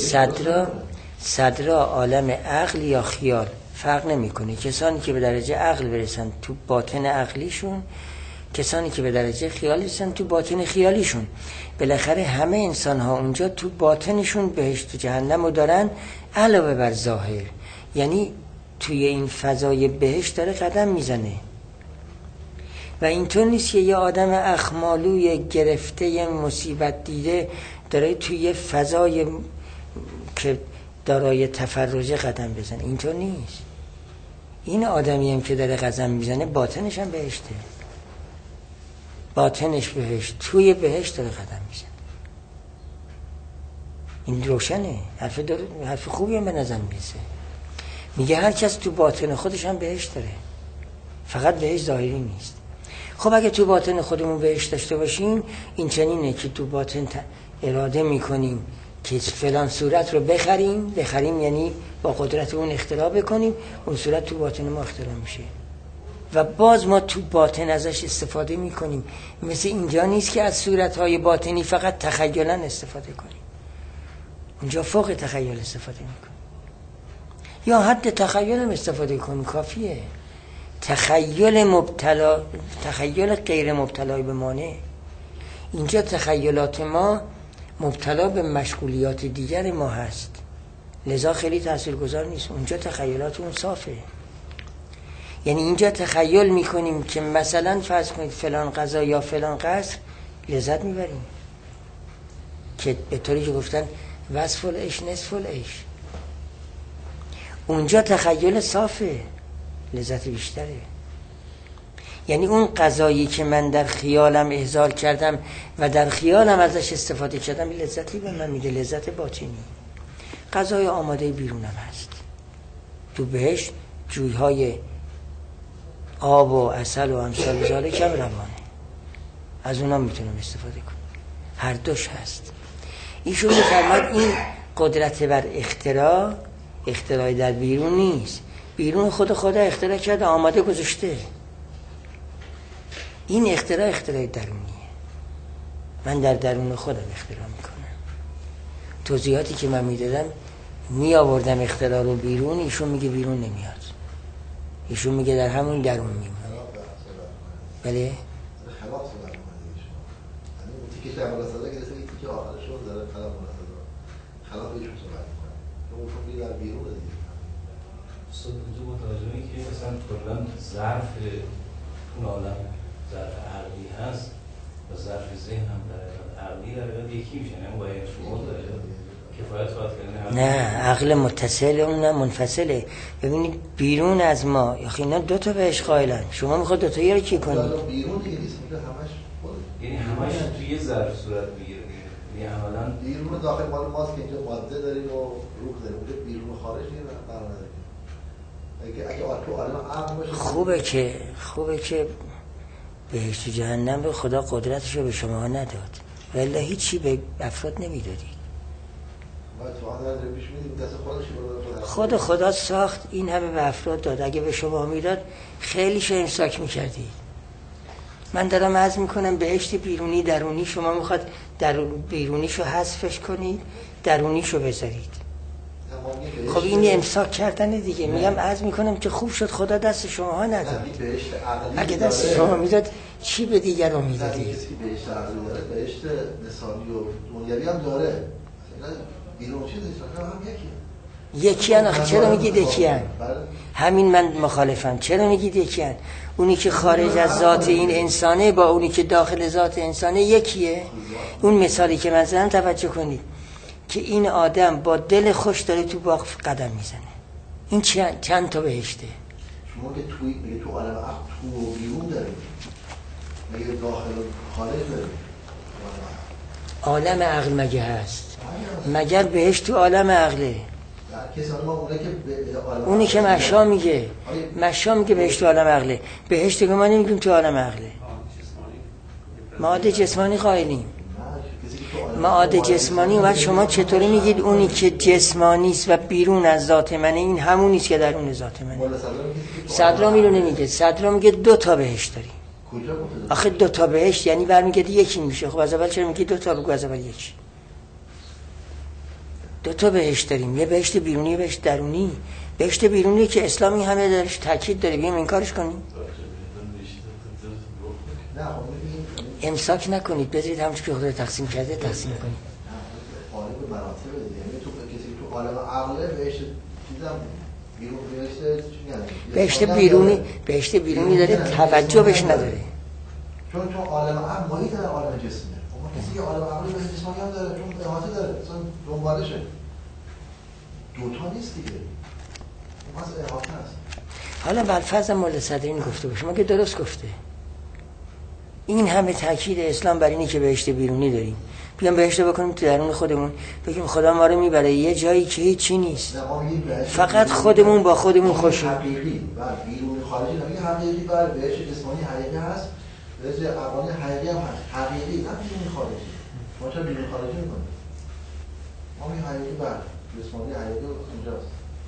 صدرا عالم عقل یا خیال فرق نمیکنه. کسانی که به درجه عقل برسن تو باطن عقلیشون، کسانی که به درجه خیال برسن تو باطن خیالیشون. بالاخره همه انسان ها اونجا تو باطنشون بهشت و جهنم رو دارن علاوه بر ظاهر. یعنی توی این فضای بهشت داره قدم میزنه. و اینطور نیست که یه آدم اخمالوی گرفته مصیبت دیده داره توی فضای که دارای تفرجه قدم بزنه. اینطور نیست. این آدمی هم که داره قدم میزنه باطنش هم بهشته، باطنش بهشت، توی بهشت داره قدم میزنه. این روشنه. حرف خوبی هم به نظر میرسه. میگه هر کس تو باطن خودش هم بهشت داره، فقط بهشت ظاهری نیست. خب اگه تو باطن خودمون بهشت داشته باشیم، این چنینه که تو باطن اراده میکنیم که فلان صورت رو بخریم یعنی با قدرت اون اختراع بکنیم، اون صورت تو باطن ما اختراع میشه و باز ما تو باطن ازش استفاده میکنیم. مثل اینجا نیست که از صورتهای باطنی فقط تخیلا استفاده کنیم، اونجا فوق تخیل استفاده میکنیم، یا حد تخیل هم استفاده کنیم کافیه. تخیل غیر مبتلا به مانع. اینجا تخیلات ما مبتلا به مشغولیات دیگر ما هست، لذا خیلی تاثیرگذار نیست. اونجا تخیلات اون صافه. یعنی اینجا تخیل میکنیم که مثلا فرض کنید فلان غذا یا فلان قصر لذت میبریم، که به طوری که گفتن وصف العیش نصف العیش. اونجا تخیل صافه، لذت بیشتره. یعنی اون غذایی که من در خیالم احضار کردم و در خیالم ازش استفاده کردم لذتی به من میده، لذت باطنی. غذای آماده بیرونم هست. تو بهشت جویهای آب و عسل و امثال ذالک هم روانه، از اونا میتونم استفاده کنم. هر دوش هست. ایشون میفرماید این قدرت بر اختراع در بیرون نیست. بیرون خدا اختراع کرده، آماده گذاشته. این اختراع درونیه. من در درون خودم اختراع میکنم. توضیحاتی که من میدادم می آوردم اختراع رو بیرون، ایشون میگه بیرون نمیاد، ایشون میگه در همون درون میمونه. بله؟ خلاف صورت یعنی اون تیکه که اول صدا گرفته این تیکه آخرش رو داره خلاف ایشون صورت میکنه. اون میگه در بیرون دیگه. استاد اینجا متوجهی که مثلا کلا ظرف اون عالم ظرف عقلی هست و ظرف ذهن هم در عقلی در واقع یکی میشه، نه باید شما داره کفایت خواهد کنه. نه، عقل متصل اون منفصله. ببینید بیرون از ما اینا دو تا بهش قائلن، شما میخواد دو تایی رو کی کنید؟ بیرون دیگه نیست، میگه همش یعنی همش توی یه ظرف صورت میگیره. یعنی عملاً بیرون داخل مال ماست که اینجا ماده داریم و روح داریم، اونجا بیرون و خارج دیگه قرار نداریم. اگه تو عالم عقل باشه خوبه که بهشت و جهنم رو خدا قدرتش رو به شما نداد، ولی هیچی به افراد نمیدادید. خدا ساخت این همه به افراد داد، اگه به شما میداد خیلیشو امساک میکردید. من دارم عرض میکنم بهشت بیرونی درونی، شما میخواد بیرونیشو حذفش کنید، درونیشو بذارید. خب این امساک کردن دیگه. میگم عرض میکنم که خوب شد خدا دست شما ها نداد. اگه دست شما میداد چی به دیگر رو میدادید؟ بهشت عقلی داره، بهشت نسانی و دنیوی هم داره. بیرون چیز هم یکی هن. چرا میگید یکی هن؟ همین من مخالفم. چرا میگید یکی هن؟ اونی که خارج از ذات این انسانه با اونی که داخل ذات انسانه یکیه. اون مثالی که من زدم توجه کنید که این آدم با دل خوش داره تو باغ قدم میزنه، این چند تا بهشته؟ شما که تو عالم عقل تو و بیرون داریم، مگه داخل و خارج داریم؟ عالم عقل مگه هست؟ مگر بهشت تو عالم عقله؟ اونی که مشا میگه بهشت تو عالم عقله. بهشت که ما نمیگیم تو عالم عقله. معاد جسمانی قائلیم. معاد جسمانی. و شما چطوری میگید اونی که جسمانی است و بیرون از ذات منه این همونی است که درون ذات منه؟ صدرامی رو نمیگه. صدرام میگه 2 تا بهشت داریم. آخه 2 تا بهشت یعنی برمیگردی یکی میشه. خب از اول چرا میگی 2 تا؟ بگو از اول یکی. 2 تا بهشت داریم، یه بهشت بیرونی، یه بهشت درونی. بهشت بیرونی که اسلامی همه درش تاکید داره، بیایم این کارش کنیم. امساک نکنید، بذارید همونش که خدا تقسیم کرده تقسیم کنید. قالب مراتب یعنی تو کسی تو عالم عقله بهشت چیزام بیرون بهشت بیرونی داره توجه بهش نداره. چون تو عالم عقل محیط در عالم جسمه. اما کسی که عالم عقلی به جسمانی هم داره، چون احاطه داره، اصلا دنبالشه. 2 تا نیست دیگه. اون از احاطه است. حالا بالفرض مولا صدرین گفته باشه، ما که درست گفته. این همه تاکید اسلام بر اینه که بهشت بیرونی داریم. بیام بهشت بکنیم تو درون خودمون، بگیم خدا ما رو میبره یه جایی که هیچی نیست. فقط خودمون با خودمون خوشیم. حقیقی و بیرون خارجی نمیگه حقیقی، بر بهشت جسمانی حقیقی هست. بهشت عقلانی حقیقی هم هست. حقیقی نه بیرون خارجی. ما چرا بیرون خارجی میکنیم؟ ما می حقیقی بر جسمانی حقیقی اونجاست.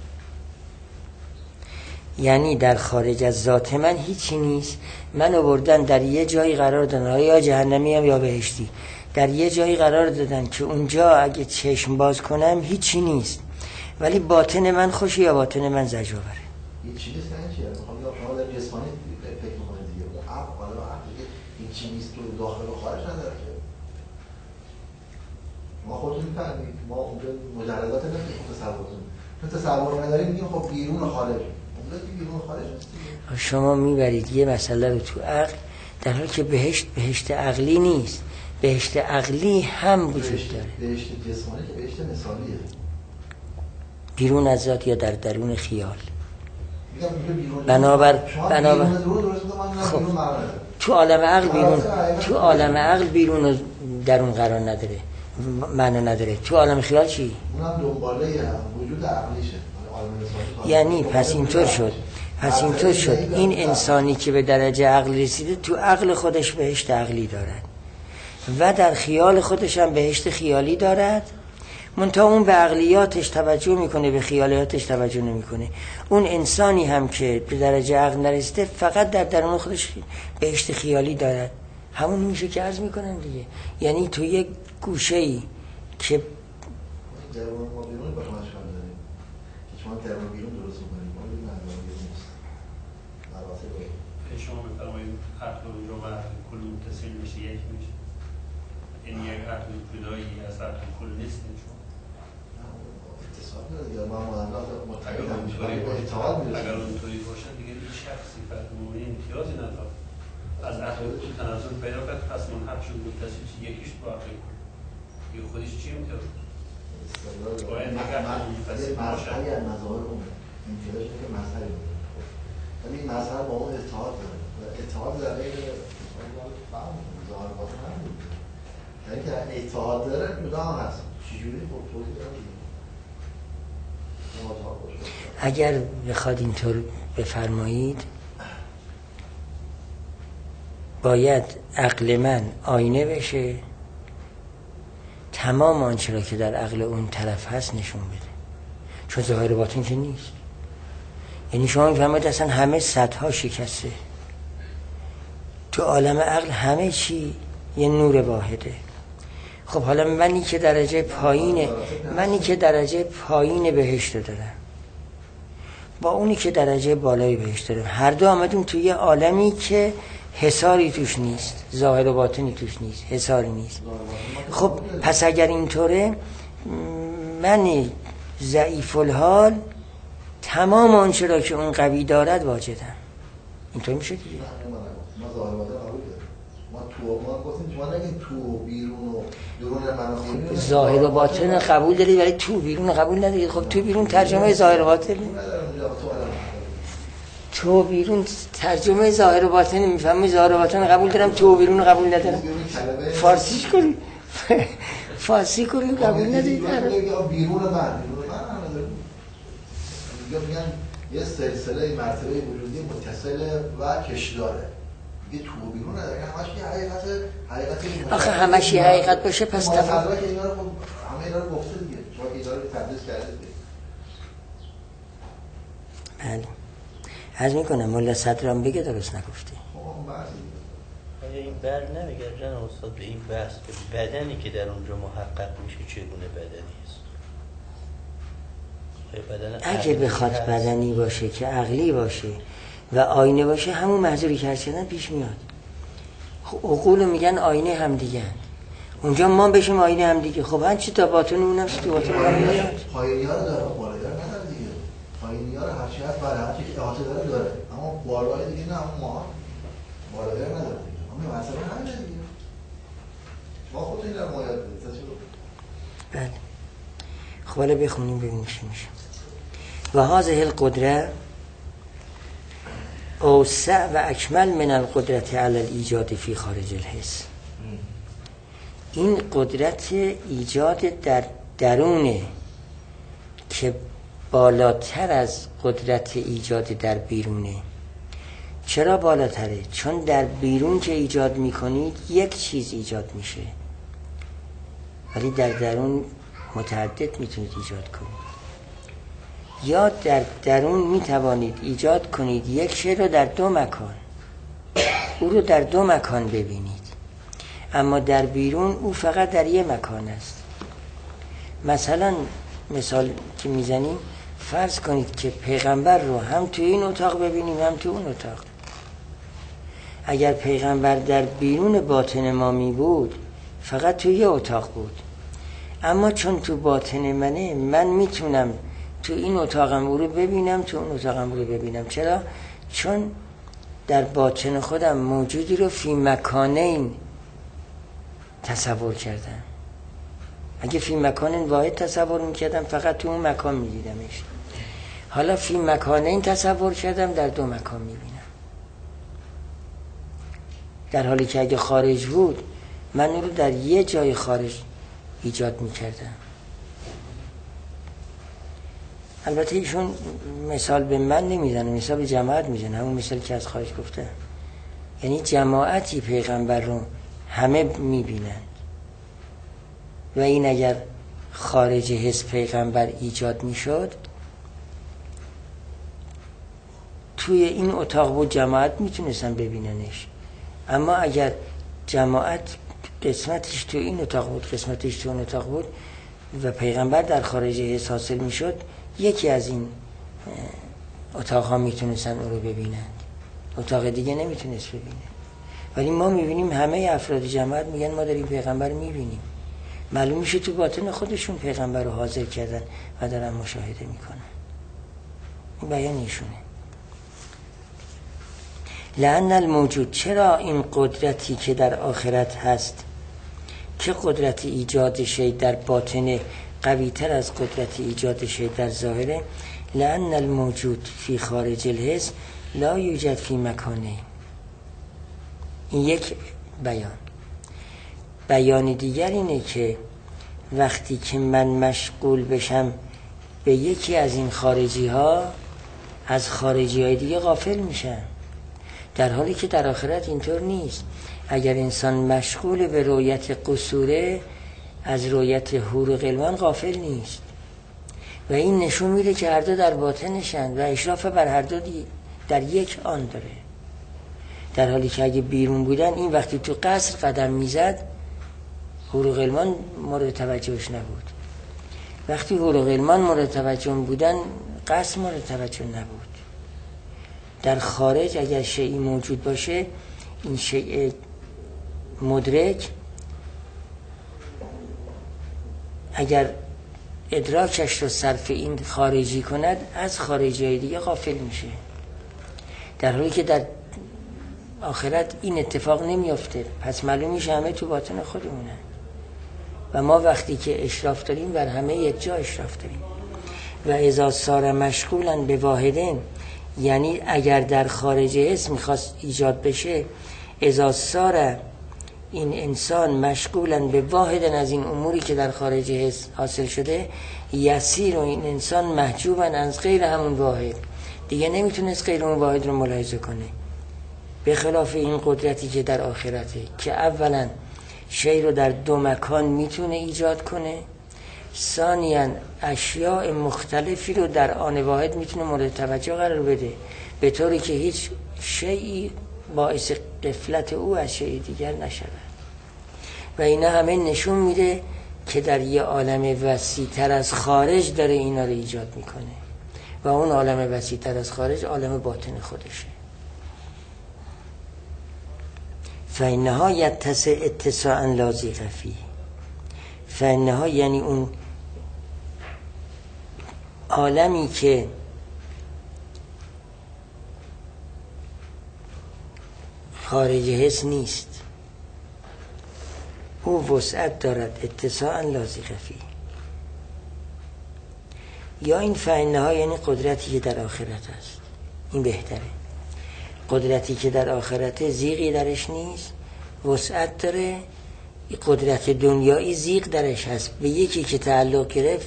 یعنی در خارج از ذات من هیچی نیست. من آوردن در یه جایی قرار دادن، یا جهنمی هم یا بهشتی، در یه جایی قرار دادن که اونجا اگه چشم باز کنم هیچی نیست، ولی باطن من خوشه یا باطن من زجر بره. هیچی نیست نه چیه؟ میخوام شما در جسمانی فکر میکنید دیگه. اون عقل هیچی نیست تو داخل و خارج نداره که. ما خودتون میفهمید، ما اونجا مجردات نمیتونیم تصور کنیم. چون تصور نداریم میگیم خب بیرون و خارج. شما میبرید یه مسئله رو تو عقل، در حالی که بهشت عقلی نیست. بهشت عقلی هم وجود داره. بهشت جسمانی که بهشت مثالیه، بیرون از ذات یا در درون خیال. بنابر خب تو عالم عقل بیرون و درون قرار نداره، معنی نداره. تو عالم خیال چی؟ اونم دنباله وجود عقلیشه. یعنی پس اینطور شد این انسانی که به درجه عقل رسیده تو عقل خودش بهشت عقلی دارد و در خیال خودش هم بهشت خیالی دارد، منتها اون به عقلیاتش توجه میکنه، به خیالیاتش توجه نمیکنه. اون انسانی هم که به درجه عقل نرسیده فقط در درون خودش بهشت خیالی دارد. همون میشه که عرض میکنم دیگه. یعنی تو یک گوشه‌ای که شما درون بیرون درست می‌کنید، ما این معنی نیست. مراتب شما می‌فرمایید عقل و عقل کل متصل میشه، یک میشه. این یک عقل جدایی از عقل کل نیست شما. اتصال نداره، ما متعهد میشیم. اگر اونطوری باشه دیگه هیچ شخصی فرد مومنی امتیازی نداره. از عقل کل تناسل پیدا کرد، پس منحق شد متصل یکیش با عقل کل. یه خودش چی امتیاز؟ باید مذهبی از مظاهر اون امتیازش که مذهبی بود، ولی این مذهب با اون اتحاد داره و اتحاد در این ظاهر باطن هم بود، یعنی که اتحاد داره جدا هم هست. چجوری؟ خب توضیح دارم. اگر بخواد اینطور بفرمایید، باید عقل من آینه بشه، تمام آنچه را که در عقل اون طرف هست نشون بده، چون ظاهر باطن که نیست. یعنی شما میفهمید اصلا همه سطح‌ها شکسته. تو عالم عقل همه چی یه نور واحده. خب حالا منی که درجه پایین بهشت دارم با اونی که درجه بالای بهشت دارم، هر دو آمدیم توی یه عالمی که حصاری توش نیست، ظاهر و باطنی توش نیست، حصاری نیست. خب پس اگر اینطوره، من ضعیف الحال تمام آنچه را که اون قوی دارد واجدم. اینطور میشه دیگه. ما گفتیم شما نگید تو بیرون و درون منو ظاهر و باطن قبول دارید ولی تو بیرون قبول ندارید. خب تو بیرون ترجمه ظاهر و باطن، تو بیرون ترجمه ظاهر و باطن میفهمی. ظاهر و باطن قبول دارم، تو بیرون قبول ندارم. فارسیش کنید، فارسی کنید قبول ندارید. بیرون من میگن یه سلسله مرتبه وجودی متصل و کشداره. دیگه تو و بیرون نداره، همش یه حقیقت آخه همش یه حقیقت باشه پس تفاوت که اینا رو همه اینا رو گفته دیگه، شما که اینا رو تدریس کرده دیگه. بله عرض میکنم مولا صدرام بگه درست نگفته. این بر نمیگه جناب استاد به این بحث که بدنی که در اونجا محقق میشه چگونه بدنی است؟ اگه بخواد بدنی باشه که عقلی باشه و آینه باشه، همون محضوری که هرچندن پیش میاد. عقول میگن آینه هم دیگه، اونجا ما بشیم آینه هم دیگه. خب هر چی تا باطن اونم چی تو باطن اونم میاد. پایینی ها رو داره، بالایی ها رو نداره دیگه. پایینی ها رو هرچی هست برای هرچی که احاطه داره، اما بالایی دیگه نه، همون ما بالایی ها نداره دیگه. اما مثلا همینه دیگه. ما خود این رو مایاد بدید. بله خب حالا بخونیم ببینیم چی میشه. و هذه القدره اوسع و اکمل من القدرت علی الایجاد فی خارج الحس. این قدرت ایجاد در درونه که بالاتر از قدرت ایجاد در بیرونه. چرا بالاتره؟ چون در بیرون که ایجاد میکنید یک چیز ایجاد میشه، ولی در درون متعدد میتونید ایجاد کنید. یا در درون میتوانید ایجاد کنید یک شی رو در دو مکان، او رو در دو مکان ببینید، اما در بیرون او فقط در یک مکان است. مثلا مثال که میزنیم، فرض کنید که پیغمبر رو هم تو این اتاق ببینیم هم تو اون اتاق. اگر پیغمبر در بیرون باطن ما می بود فقط تو یه اتاق بود، اما چون تو باطن منه، من میتونم تو این اتاقم او رو ببینم، تو اون اتاقم او رو ببینم. چرا؟ چون در باطن خودم موجودی رو فی مکانین تصور کردم. اگه فی مکان واحد تصور میکردم فقط تو اون مکان میدیدمش. حالا فی مکانین تصور کردم، در دو مکان میبینم. در حالی که اگه خارج بود من اون رو در یه جای خارج ایجاد میکردم. البته ایشون مثال به من نمیزنه، مثال به جماعت میزنه، همون مثال که از خارج گفته. یعنی جماعتی پیغمبر رو همه میبینند و این اگر خارج حس پیغمبر ایجاد میشد، توی این اتاق بود جماعت میتونستن ببیننش، اما اگر جماعت قسمتش تو این اتاق بود قسمتش تو اون اتاق بود و پیغمبر در خارج حس حاصل میشد، یکی از این اتاق ها میتونستن اون رو ببینند، اتاق دیگه نمیتونست ببینه. ولی ما میبینیم همه افراد جماعت میگن ما داریم پیغمبر رو میبینیم. معلوم میشه تو باطن خودشون پیغمبر رو حاضر کردن و دارن مشاهده میکنن. این بیان ایشونه. لأن الموجود، چرا این قدرتی که در آخرت هست که قدرت ایجاد شی در باطن قوی تر از قدرت ایجاد شی در ظاهره، لأن الموجود فی خارج الحس لا یوجد فی مکانه. این یک بیان. بیان دیگر اینه که وقتی که من مشغول بشم به یکی از این خارجی ها، از خارجی های دیگه غافل میشم، در حالی که در آخرت اینطور نیست. اگر انسان مشغول به رؤیت قصوره، از رؤیت حور و غلمان غافل نیست و این نشون میده که هر دو در باطنشن و اشراف بر هر دو در یک آن داره. در حالی که اگه بیرون بودن، این وقتی تو قصر قدم میزد حور و غلمان مورد توجهش نبود، وقتی حور و غلمان مورد توجه بودن قصر مورد توجه نبود. در خارج اگر شیئی موجود باشه، این شیء مدرک اگر ادراکش رو صرف این خارجی کند، از خارجی های دیگه غافل میشه. در حالی که در آخرت این اتفاق نمیافته، پس معلوم میشه همه تو باطن خودمونن و ما وقتی که اشراف داریم بر همه یک جا اشراف داریم. و اذا صار مشغولا به واحدن، یعنی اگر در خارج حس میخواست ایجاد بشه، اذا صار این انسان مشغولا به واحدن از این اموری که در خارج حس حاصل شده، یسیر و این انسان محجوبا از غیر همون واحد، دیگه نمیتونست غیر اون واحد رو ملاحظه کنه، به خلاف این قدرتی که در آخرته که اولا شی رو در دو مکان میتونه ایجاد کنه، ثانیاً اشیاء مختلفی رو در آن واحد میتونه مورد توجه قرار بده، به طوری که هیچ شیئی باعث غفلت او از شیء دیگر نشود. و اینا همه نشون میده که در یه عالم وسیع تر از خارج داره اینا رو ایجاد میکنه و اون عالم وسیع تر از خارج عالم باطن خودشه. فإنها یتسع اتساعا لا ضیق فیه. فإنها یعنی اون عالمی که خارج حس نیست، او وسعت دارد، اتساعا لا ضیق فیه. یا این فإنها یعنی قدرتی که در آخرت است، این بهتره. قدرتی که در آخرت ضیقی درش نیست، وسعت داره. قدرت دنیایی ضیق درش هست، به یکی که تعلق گرفت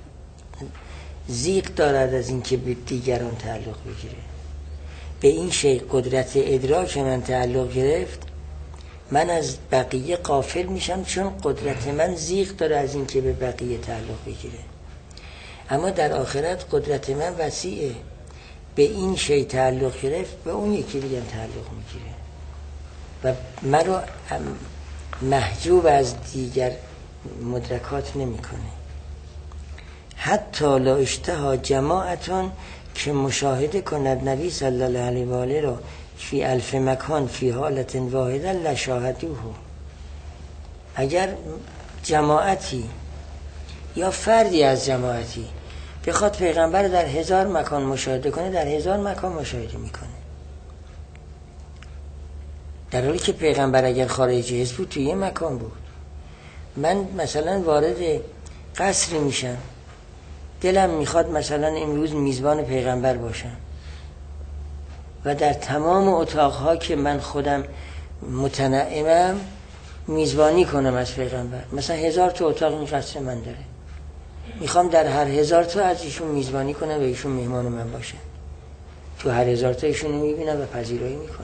ضیق دارد از این که به دیگران تعلق بگیره. به این شی قدرت ادراک من تعلق گرفت، من از بقیه غافل میشم، چون قدرت من ضیق داره از این که به بقیه تعلق بگیره. اما در آخرت قدرت من وسیعه، به این شی تعلق گرفت به اون یکی دیگه تعلق میگیره و من رو محجوب از دیگر مدرکات نمیکنه. حتی لا اشتها جماعتون که مشاهده کند نبی صلی الله علیه و آله را فی الف مکان فی حالت واحده لشاهدوه. اگر جماعتی یا فردی از جماعتی بخواد پیغمبر در 1000 مکان مشاهده کنه، در 1000 مکان مشاهده میکنه، در حالی که پیغمبر اگر خارجی حس بود توی یه مکان بود. من مثلا وارد قصری میشم، دلم میخواد مثلا امروز میزبان پیغمبر باشم و در تمام اتاقها که من خودم متنعمم میزبانی کنم از پیغمبر. مثلا 1000 تا اتاق این قصر من داره، میخوام در هر 1000 تا از ایشون میزبانی کنم و ایشون مهمان من باشه. تو هر 1000 تا ایشون رو میبینم و پذیرایی میکنم.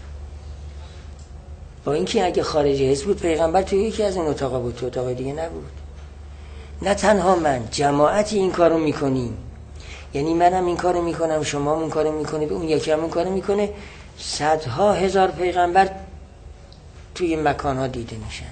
با اینکه اگه خارجی حس بود پیغمبر توی یکی از این اتاقا بود، تو اتاق دیگه نبود. نه تنها من، جماعتی این کارو میکنیم، یعنی منم این کارو میکنم، شما هم این کارو میکنید، اون یکی هم این کارو میکنه، صدها هزار پیغمبر توی مکانها دیده میشن.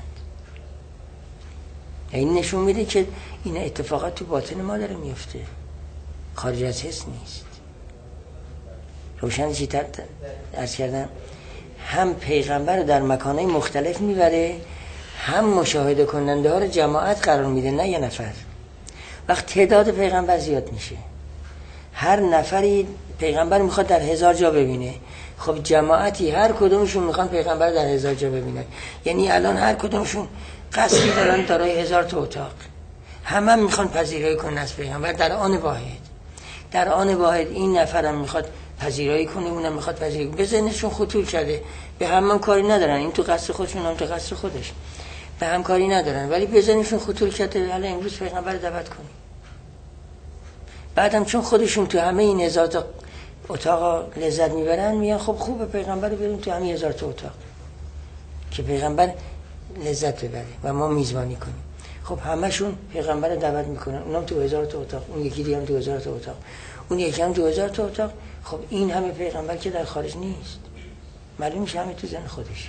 این نشون میده که این اتفاقات تو باطن ما داره میفته، خارج از حس نیست. روشن چیتر عرض کردم، هم پیغمبر رو در مکانهای مختلف میبره، هم مشاهده کننده ها رو جماعت قرار میده، نه یه نفر. وقت تعداد پیغمبر زیاد میشه، هر نفری پیغمبر میخواد در 1000 جا ببینه، خب جماعتی هر کدومشون میخوان پیغمبر در 1000 جا ببینن. یعنی الان هر کدومشون قصری دارن دارای 1000 تا اتاق، همه میخوان پذیرایی کنن از پیغمبر در آن واحد. در آن واحد این نفرم میخواد پذیرایی کنه، اونم میخواد پذیرایی کنه. به ذهنشون خطور کرده، به هم کاری ندارن، این تو قصر خودشون، هم تو قصر خودش، به هم کاری ندارن، ولی به ذهنشون خطور کرده حالا امروز پیغمبر دعوت کنیم. بعدم چون خودشون تو همه این 1000 تا اتاق لذت میبرن، میگن خب خوبه پیغمبر رو بریم تو همه 1000 تا اتاق که پیغمبر لذت ببره و ما میزبانی کنیم. خب همشون پیغمبر رو دعوت میکنن، اونم تو 1000 تا اتاق، اون یکی دیگه هم تو 1000 تا اتاق، اون یکی هم تو 1000 تا اتاق. خب این همه پیغمبر که در خارج نیست، معلوم میشه همه تو ذهن خودشه.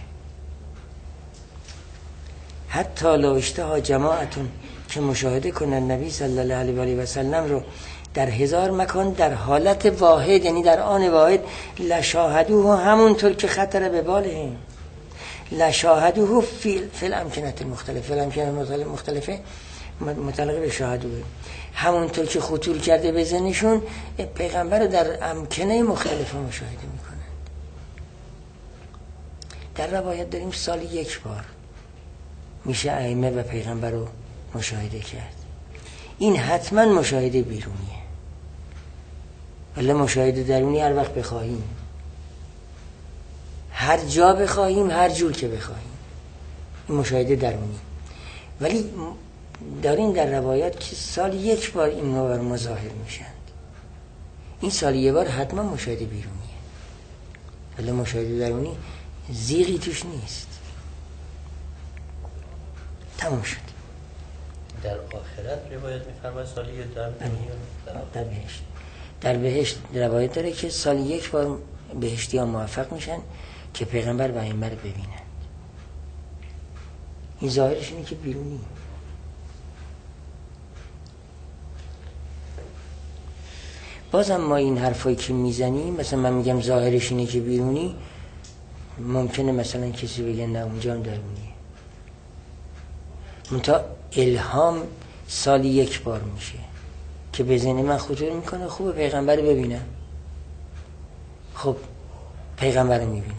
حتی لا اشتها جماعتون که مشاهده کنن نبی صلی الله علیه و سلم رو در 1000 مکان در حالت واحد، یعنی در آن واحد، لشاهدوه، همونطور که خطر به باله، لشاهدوه فی الامکنات المختلفه، الامکنات مختلفه متعلق به شاهدوه، همونطور که خطور کرده به ذهنشون، پیغمبر رو در امکنه مختلفه مشاهده میکنن. در روایت داریم سال یک بار میشه ائمه و پیغمبر رو مشاهده کرد. این حتما مشاهده بیرونیه، ولی مشاهده درونی هر وقت بخواهیم، هر جا بخواهیم، هر جور که بخواهیم، این مشاهده درونی. ولی داریم در روایات که سال یک بار این نوع مظاهر میشند. این سال یک بار حتما مشاهده بیرونیه، ولی مشاهده درونی زیغی توش نیست. تمام شد. در آخرت روایت میفرماید سال یک در بهشت. در بهشت روایت داره که سال یک بار بهشتی ها موفق میشن که پیغمبر و ائمه رو ببینن. این ظاهرش اینه که بیرونی. بازم ما این حرفایی که میزنیم، مثلا من میگم ظاهرش اینه که بیرونی، ممکنه مثلا کسی بگه نه اونجا هم درونیه. منتها الهام سالی یک بار میشه که به ذهن من خطور میکنه خوبه پیغمبر رو ببینم. خب پیغمبر رو میبینم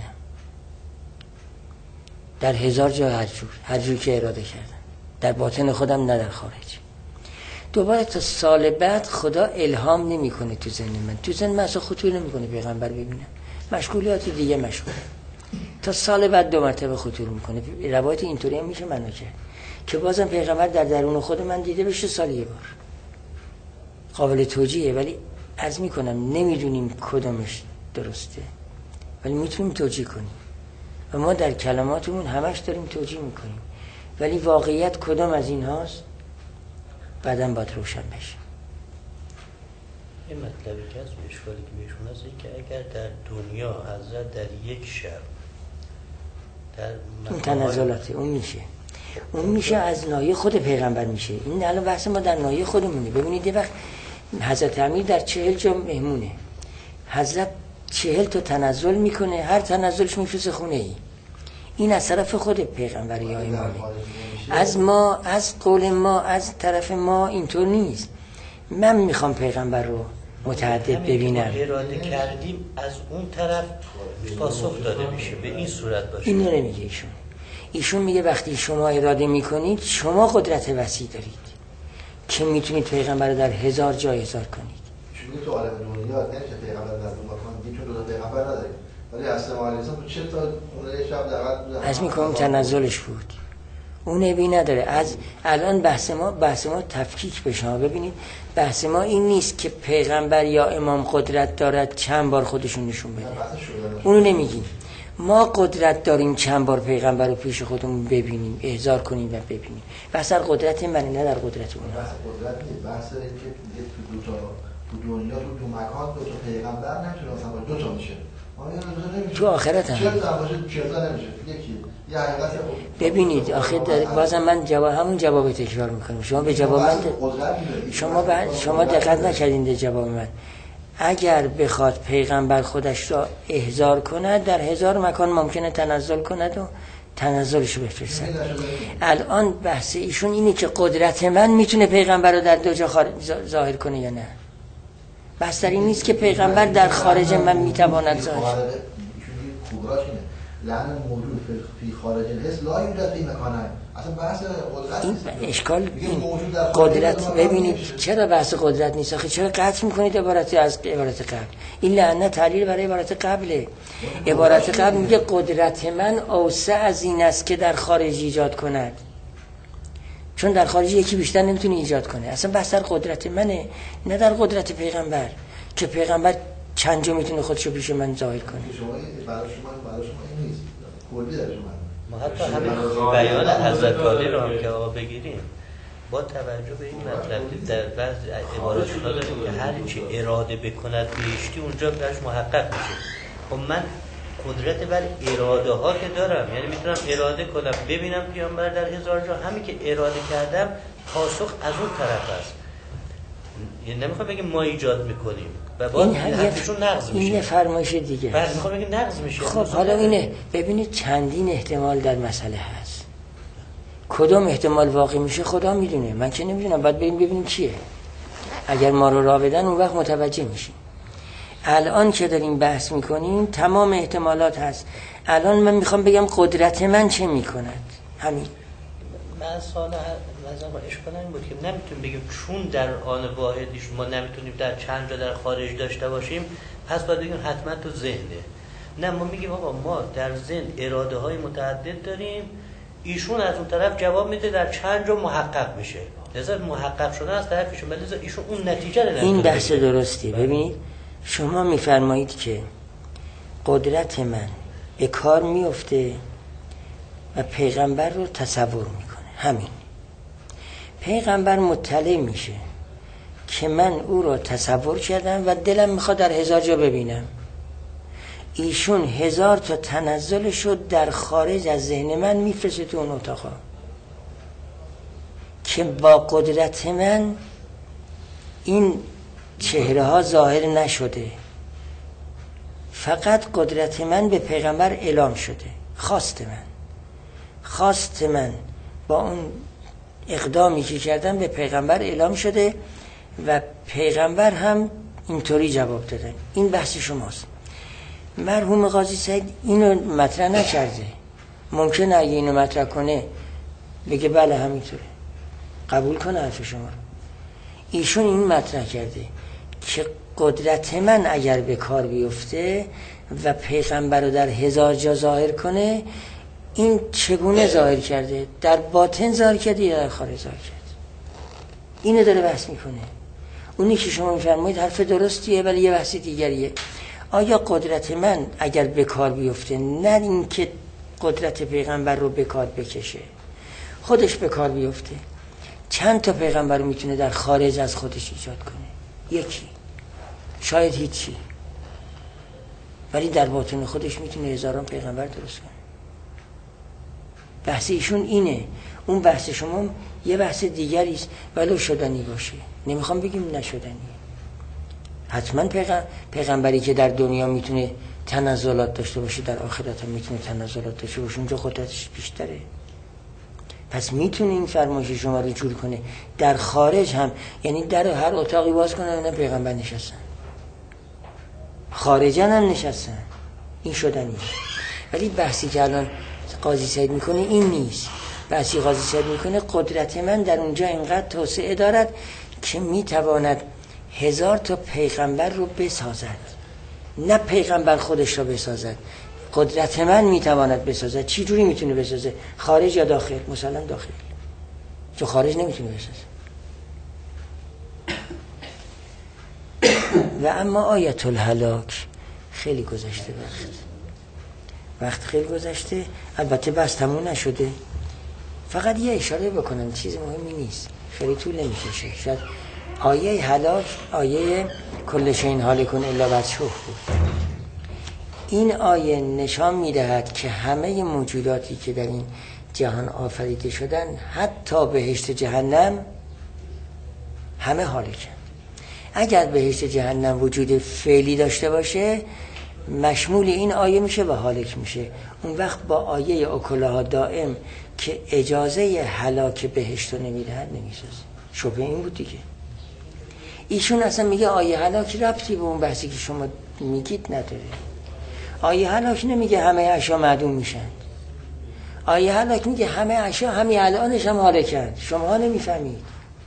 در 1000 جا، هر جور که اراده کردم، در باطن خودم نه در خارج. دوباره تا سال بعد خدا الهام نمیکنه تو ذهن من، تو ذهن من اصلا خطور نمیکنه پیغمبر ببینم، مشغولیات دیگه مشغول. تا سال بعد 2 مرتبه خطور میکنه. روایت اینطوری هم میشه معنا کرد که بازم پیغمبر در درون خود من دیده بشه سال یک بار. قابل توجیهه، ولی عرض میکنم نمیدونیم کدامش درسته، ولی میتونیم توجیه کنیم و ما در کلماتمون همش داریم توجیه میکنیم، ولی واقعیت کدام از این هاست بعداً باید روشن بشه. این مطلبی که از اشکالی که بهشون هست این که اگر در دنیا حضرت در یک شب در اون تنزلاته، اون میشه از ناحیه خود پیغمبر میشه. این الان بحث ما در ناحیه خودمونه. ببینید یه وقت حضرت امیر در 40 جا مهمونه، حضرت 40 تا تنزل میکنه، هر تنزلش میفرسته خونه ای. این از طرف خود پیغمبر یا امامه. از ما، از قول ما، از طرف ما اینطور نیست. من میخوام پیغمبر رو متعدد ببینم. اراده کردیم از اون طرف پاسخ داده میشه، به این صورت باشه. اینو نمیگه ایشون میگه وقتی شما اراده میکنید شما قدرت وسیع دارید که میتونید پیغمبر رو در 1000 جا احضار کنید. چون تو عالم دنیا نمیشه پیغمبر در اون مکان چون دو پیغمبر نداریم، ولی اصلا علیه السلام تو 40 تا اون شب دقیقاً از میکنم تنزلش بود، اون نبی نداره. از الان بحث ما تفکیک بشه. ببینید بحث ما این نیست که پیغمبر یا امام قدرت دارد چند بار خودشون نشون بده، اونو نمیگیم. ما قدرت داریم چند بار پیغمبر رو پیش خودمون ببینیم، احضار کنیم و ببینیم. بحث در قدرت منه، نه در قدرت اون. بحث قدرت نیست، بحث اینه که تو دنیا تو مکان دو تا پیغمبر نمیتونن با 2 تا میشه. تو آخرت هم ببینید آخه بازم من همون جواب تکرار میکنم. شما به جواب من شما دقت نکردین به جواب من. اگر بخواد پیغمبر خودش را احضار کند در 1000 مکان ممکنه تنزل کند و تنزلش بفرستد. الان بحث ایشون اینه که قدرت من میتونه پیغمبر رو در 2 جا ظاهر کنه یا نه. بحث در این نیست که پیغمبر در خارج من میتواند ظاهر. لعن موجود فی خارج الحس لا یوجد فی مکانه. اصلا بحث قدرت نیست. اشکال قدرت. ببینید چرا بحث قدرت نیست؟ آخه چرا قطع میکنید عبارت از عبارت قبل؟ این لعنت تعلیل برای عبارت قبله. عبارت قبل میگه قدرت من اوسع از این است که در خارج ایجاد کند، چون در خارج یکی بیشتر نمیتونه ایجاد کنه. اصلا بحث در قدرت منه، نه در قدرت پیغمبر که پیغمبر چند جا میتونه خودشو پیش من ظاهر کنه. برای شما این نیست، کلی در شما. ما حتی همین بیان حضرت علی رو هم که آقا بگیریم با توجه به این مطلب در بعض عبارات ها داریم که هر چی اراده بکند بهشتی اونجا درش محقق میشه. خب من قدرت بر اراده ها که دارم، یعنی میتونم اراده کنم ببینم پیامبر در 1000 جا، همین که اراده کردم پاسخ از اون طرف است. یعنی نمیخوام بگم ما ایجاد میکنیم و با حرفشون نقض میشه. این فرمایش دیگه. بعد میخوام بگم نقض میشه. خب حالا اینه ببینید چندین احتمال در مسئله هست. کدوم احتمال واقع میشه خدا میدونه، من که نمیدونم. باید ببینیم چیه. اگر ما رو راه بدن اون وقت متوجه میشیم. الان که داریم بحث میکنیم تمام احتمالات هست. الان من میخوام بگم قدرت من چه میکند. همین. من سوال نظرم اشکال این بود که نمیتونیم بگیم چون در آن واحدی ما نمیتونیم در چند جا در خارج داشته باشیم پس باید بگیم حتما تو ذهنه. نه، ما میگیم آقا ما در ذهن اراده های متعدد داریم، ایشون از اون طرف جواب میده در چند جا محقق میشه، لذا محقق شده از طرفشون، لذا ایشون اون نتیجه رو این بحث درستی. ببینید شما میفرمایید که قدرت من به کار میفته و پیغمبر رو تصور میکنه. همین. پیغمبر مطلع میشه که من او رو تصور کردم و دلم میخواد در 1000 جا ببینم. ایشون 1000 تا تنزل شد در خارج از ذهن من میفرسته تو اون اتاقا که با قدرت من این چهره ها ظاهر نشده، فقط قدرت من به پیغمبر اعلام شده. خواست من با اون اقدامی که کردم به پیغمبر اعلام شده و پیغمبر هم اینطوری جواب دادن. این بحث شماست. مرحوم قاضی سعید اینو مطرح نکرده. ممکنه اگه اینو مطرح کنه بگه بله همینطوره، قبول کنه حرف شما. ایشون این مطرح کرده که قدرت من اگر به کار بیفته و پیغمبر رو در 1000 جا ظاهر کنه، این چگونه ظاهر کرده؟ در باطن ظاهر کرده یا در خارج ظاهر کرده؟ اینو داره بحث میکنه. اونی که شما میفرمایید حرف درستیه ولی یه بحث دیگریه. آیا قدرت من اگر به کار بیفته، نه این که قدرت پیغمبر رو به کار بکشه، خودش به کار بیفته، چند تا پیغمبر رو میتونه در خارج از خودش ایجاد کنه؟ یکی، شاید هیچی، ولی در باطن خودش میتونه هزاران پیغمبر درست کنه. بحث ایشون اینه. اون بحث شما یه بحث دیگری است، ولو شدنی باشه. نمیخوام بگیم نشدنی. حتما پیغمبری که در دنیا میتونه تنزلات داشته باشه در آخرت هم میتونه تنزلات داشته باشه، اونجا قدرتش بیشتره. پس میتونه این فرمایش شما رو جور کنه. در خارج هم، یعنی در هر اتاقی باز کنه اینا پیغمبر نشستن، خارجن هم نشستن. این شدنیه. ولی بحثی که الان قاضی سعید میکنه این نیست. بحثی قاضی سعید میکنه قدرت من در اونجا اینقدر توسعه دارد که میتواند 1000 تا پیغمبر رو بسازد، نه پیغمبر خودش رو بسازد. قدرت من میتواند بسازد. چی جوری میتونه بسازه؟ خارج یا داخل؟ مثلا داخل، چون خارج نمیتونه بسازه. و اما آیت الهلاک خیلی گذشته، وقت خیلی گذشته. البته بس تموم نشده. فقط یه اشاره بکنم، چیز مهمی نیست، خیلی طول نمیکشه. شاید آیه هلاک آیه کل شیء هالک الا وجهه بود. این آیه نشان میدهد که همه موجوداتی که در این جهان آفریده شدن، حتی بهشت جهنم، همه هالکن. اگر بهشت جهنم وجود فعلی داشته باشه مشمول این آیه میشه و هالک میشه. اون وقت با آیه اکلها دائم که اجازه هلاک بهشت رو نمیدهد نمیسازه. شبه این بود دیگه. ایشون اصلا میگه آیه هلاک ربطی به اون بحثی که شما میگید نداره. آیه هلاک نمیگه همه اشیا معدوم میشن. آیه هلاک میگه همه اشیا همین الانش هم هالکن، شما نمیفهمید.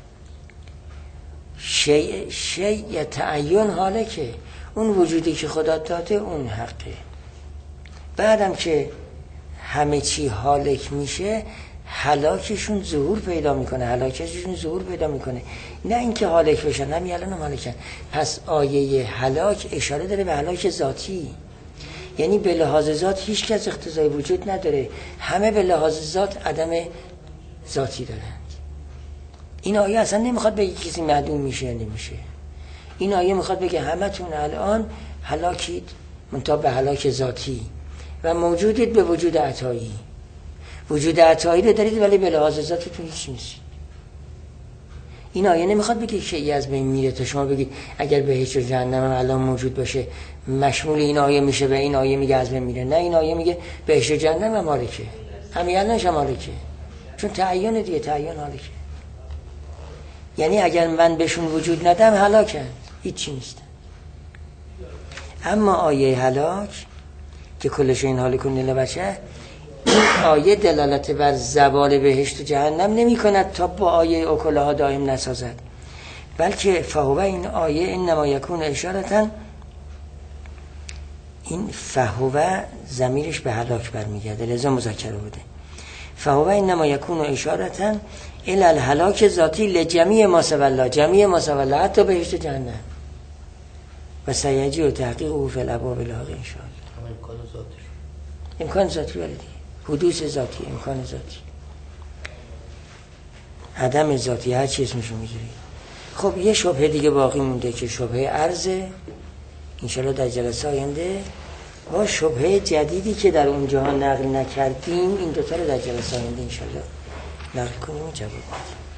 شیء تعین هالکه، اون وجودی که خدا داده اون حقه. بعدم که همه چی هالک میشه، هلاکشون ظهور پیدا میکنه، هلاکشون ظهور پیدا میکنه، نه اینکه هالک بشن. همین الان هم هالکن. پس آیه هلاک اشاره داره به هلاک ذاتی، یعنی به لحاظ ذات هیچ کس اقتضای وجود نداره، همه به لحاظ ذات عدم ذاتی دارند. این آیه اصلا نمیخواد بگه کسی معدوم میشه یا نمیشه. این آیه میخواد بگه همتون الان هلاکید، منتها به هلاک ذاتی، و موجودید به وجود عطایی. وجود عطایی رو دارید ولی به لحاظ ذاتتون هیچ نیستید. این آیه نمیخواد بگه شیئی از بین میره تا شما بگید اگر بهشت و جهنم الان موجود باشه مشمول این آیه میشه و این آیه میگه از بین میره. نه، این آیه میگه بهشت و جهنم هم هالکه، همین الانش هم هالکه، چون تعین دیگه، تعین هالکه. یعنی اگر من بهشون وجود ندم هلاکن، هیچی نیستن. اما آیه هلاک که کلش این حال کن لبشه، این آیه دلالت بر زوال بهشت و جهنم نمی کند تا با آیه اکلها دائم نسازد، بلکه فهو این آیه انما یکون اشارتن، این فهو ضمیرش به هلاک برمیگرده لذا مذکر بوده. فهو انما یکون اشارتن الی الهلاک ذاتی لجمیع ما سوی الله، جمیع ما سوی الله حتی بهشت جهنم و سیجی و تحقیق او فی الابواب الهاقی ان شاء الله. امکان ذاتی ولی دیگه حدوث ذاتی، امکان ذاتی، عدم ذاتی، هر چی اسمشو میذارید. خب یه شبهه دیگه باقی مونده که شبهه عرضه، انشاءالله در جلسه آینده با شبهه جدیدی که در اونجا نقل نکردیم این دوتا رو در جلسه آینده انشاءالله نقل کنیم و جواب بدیم.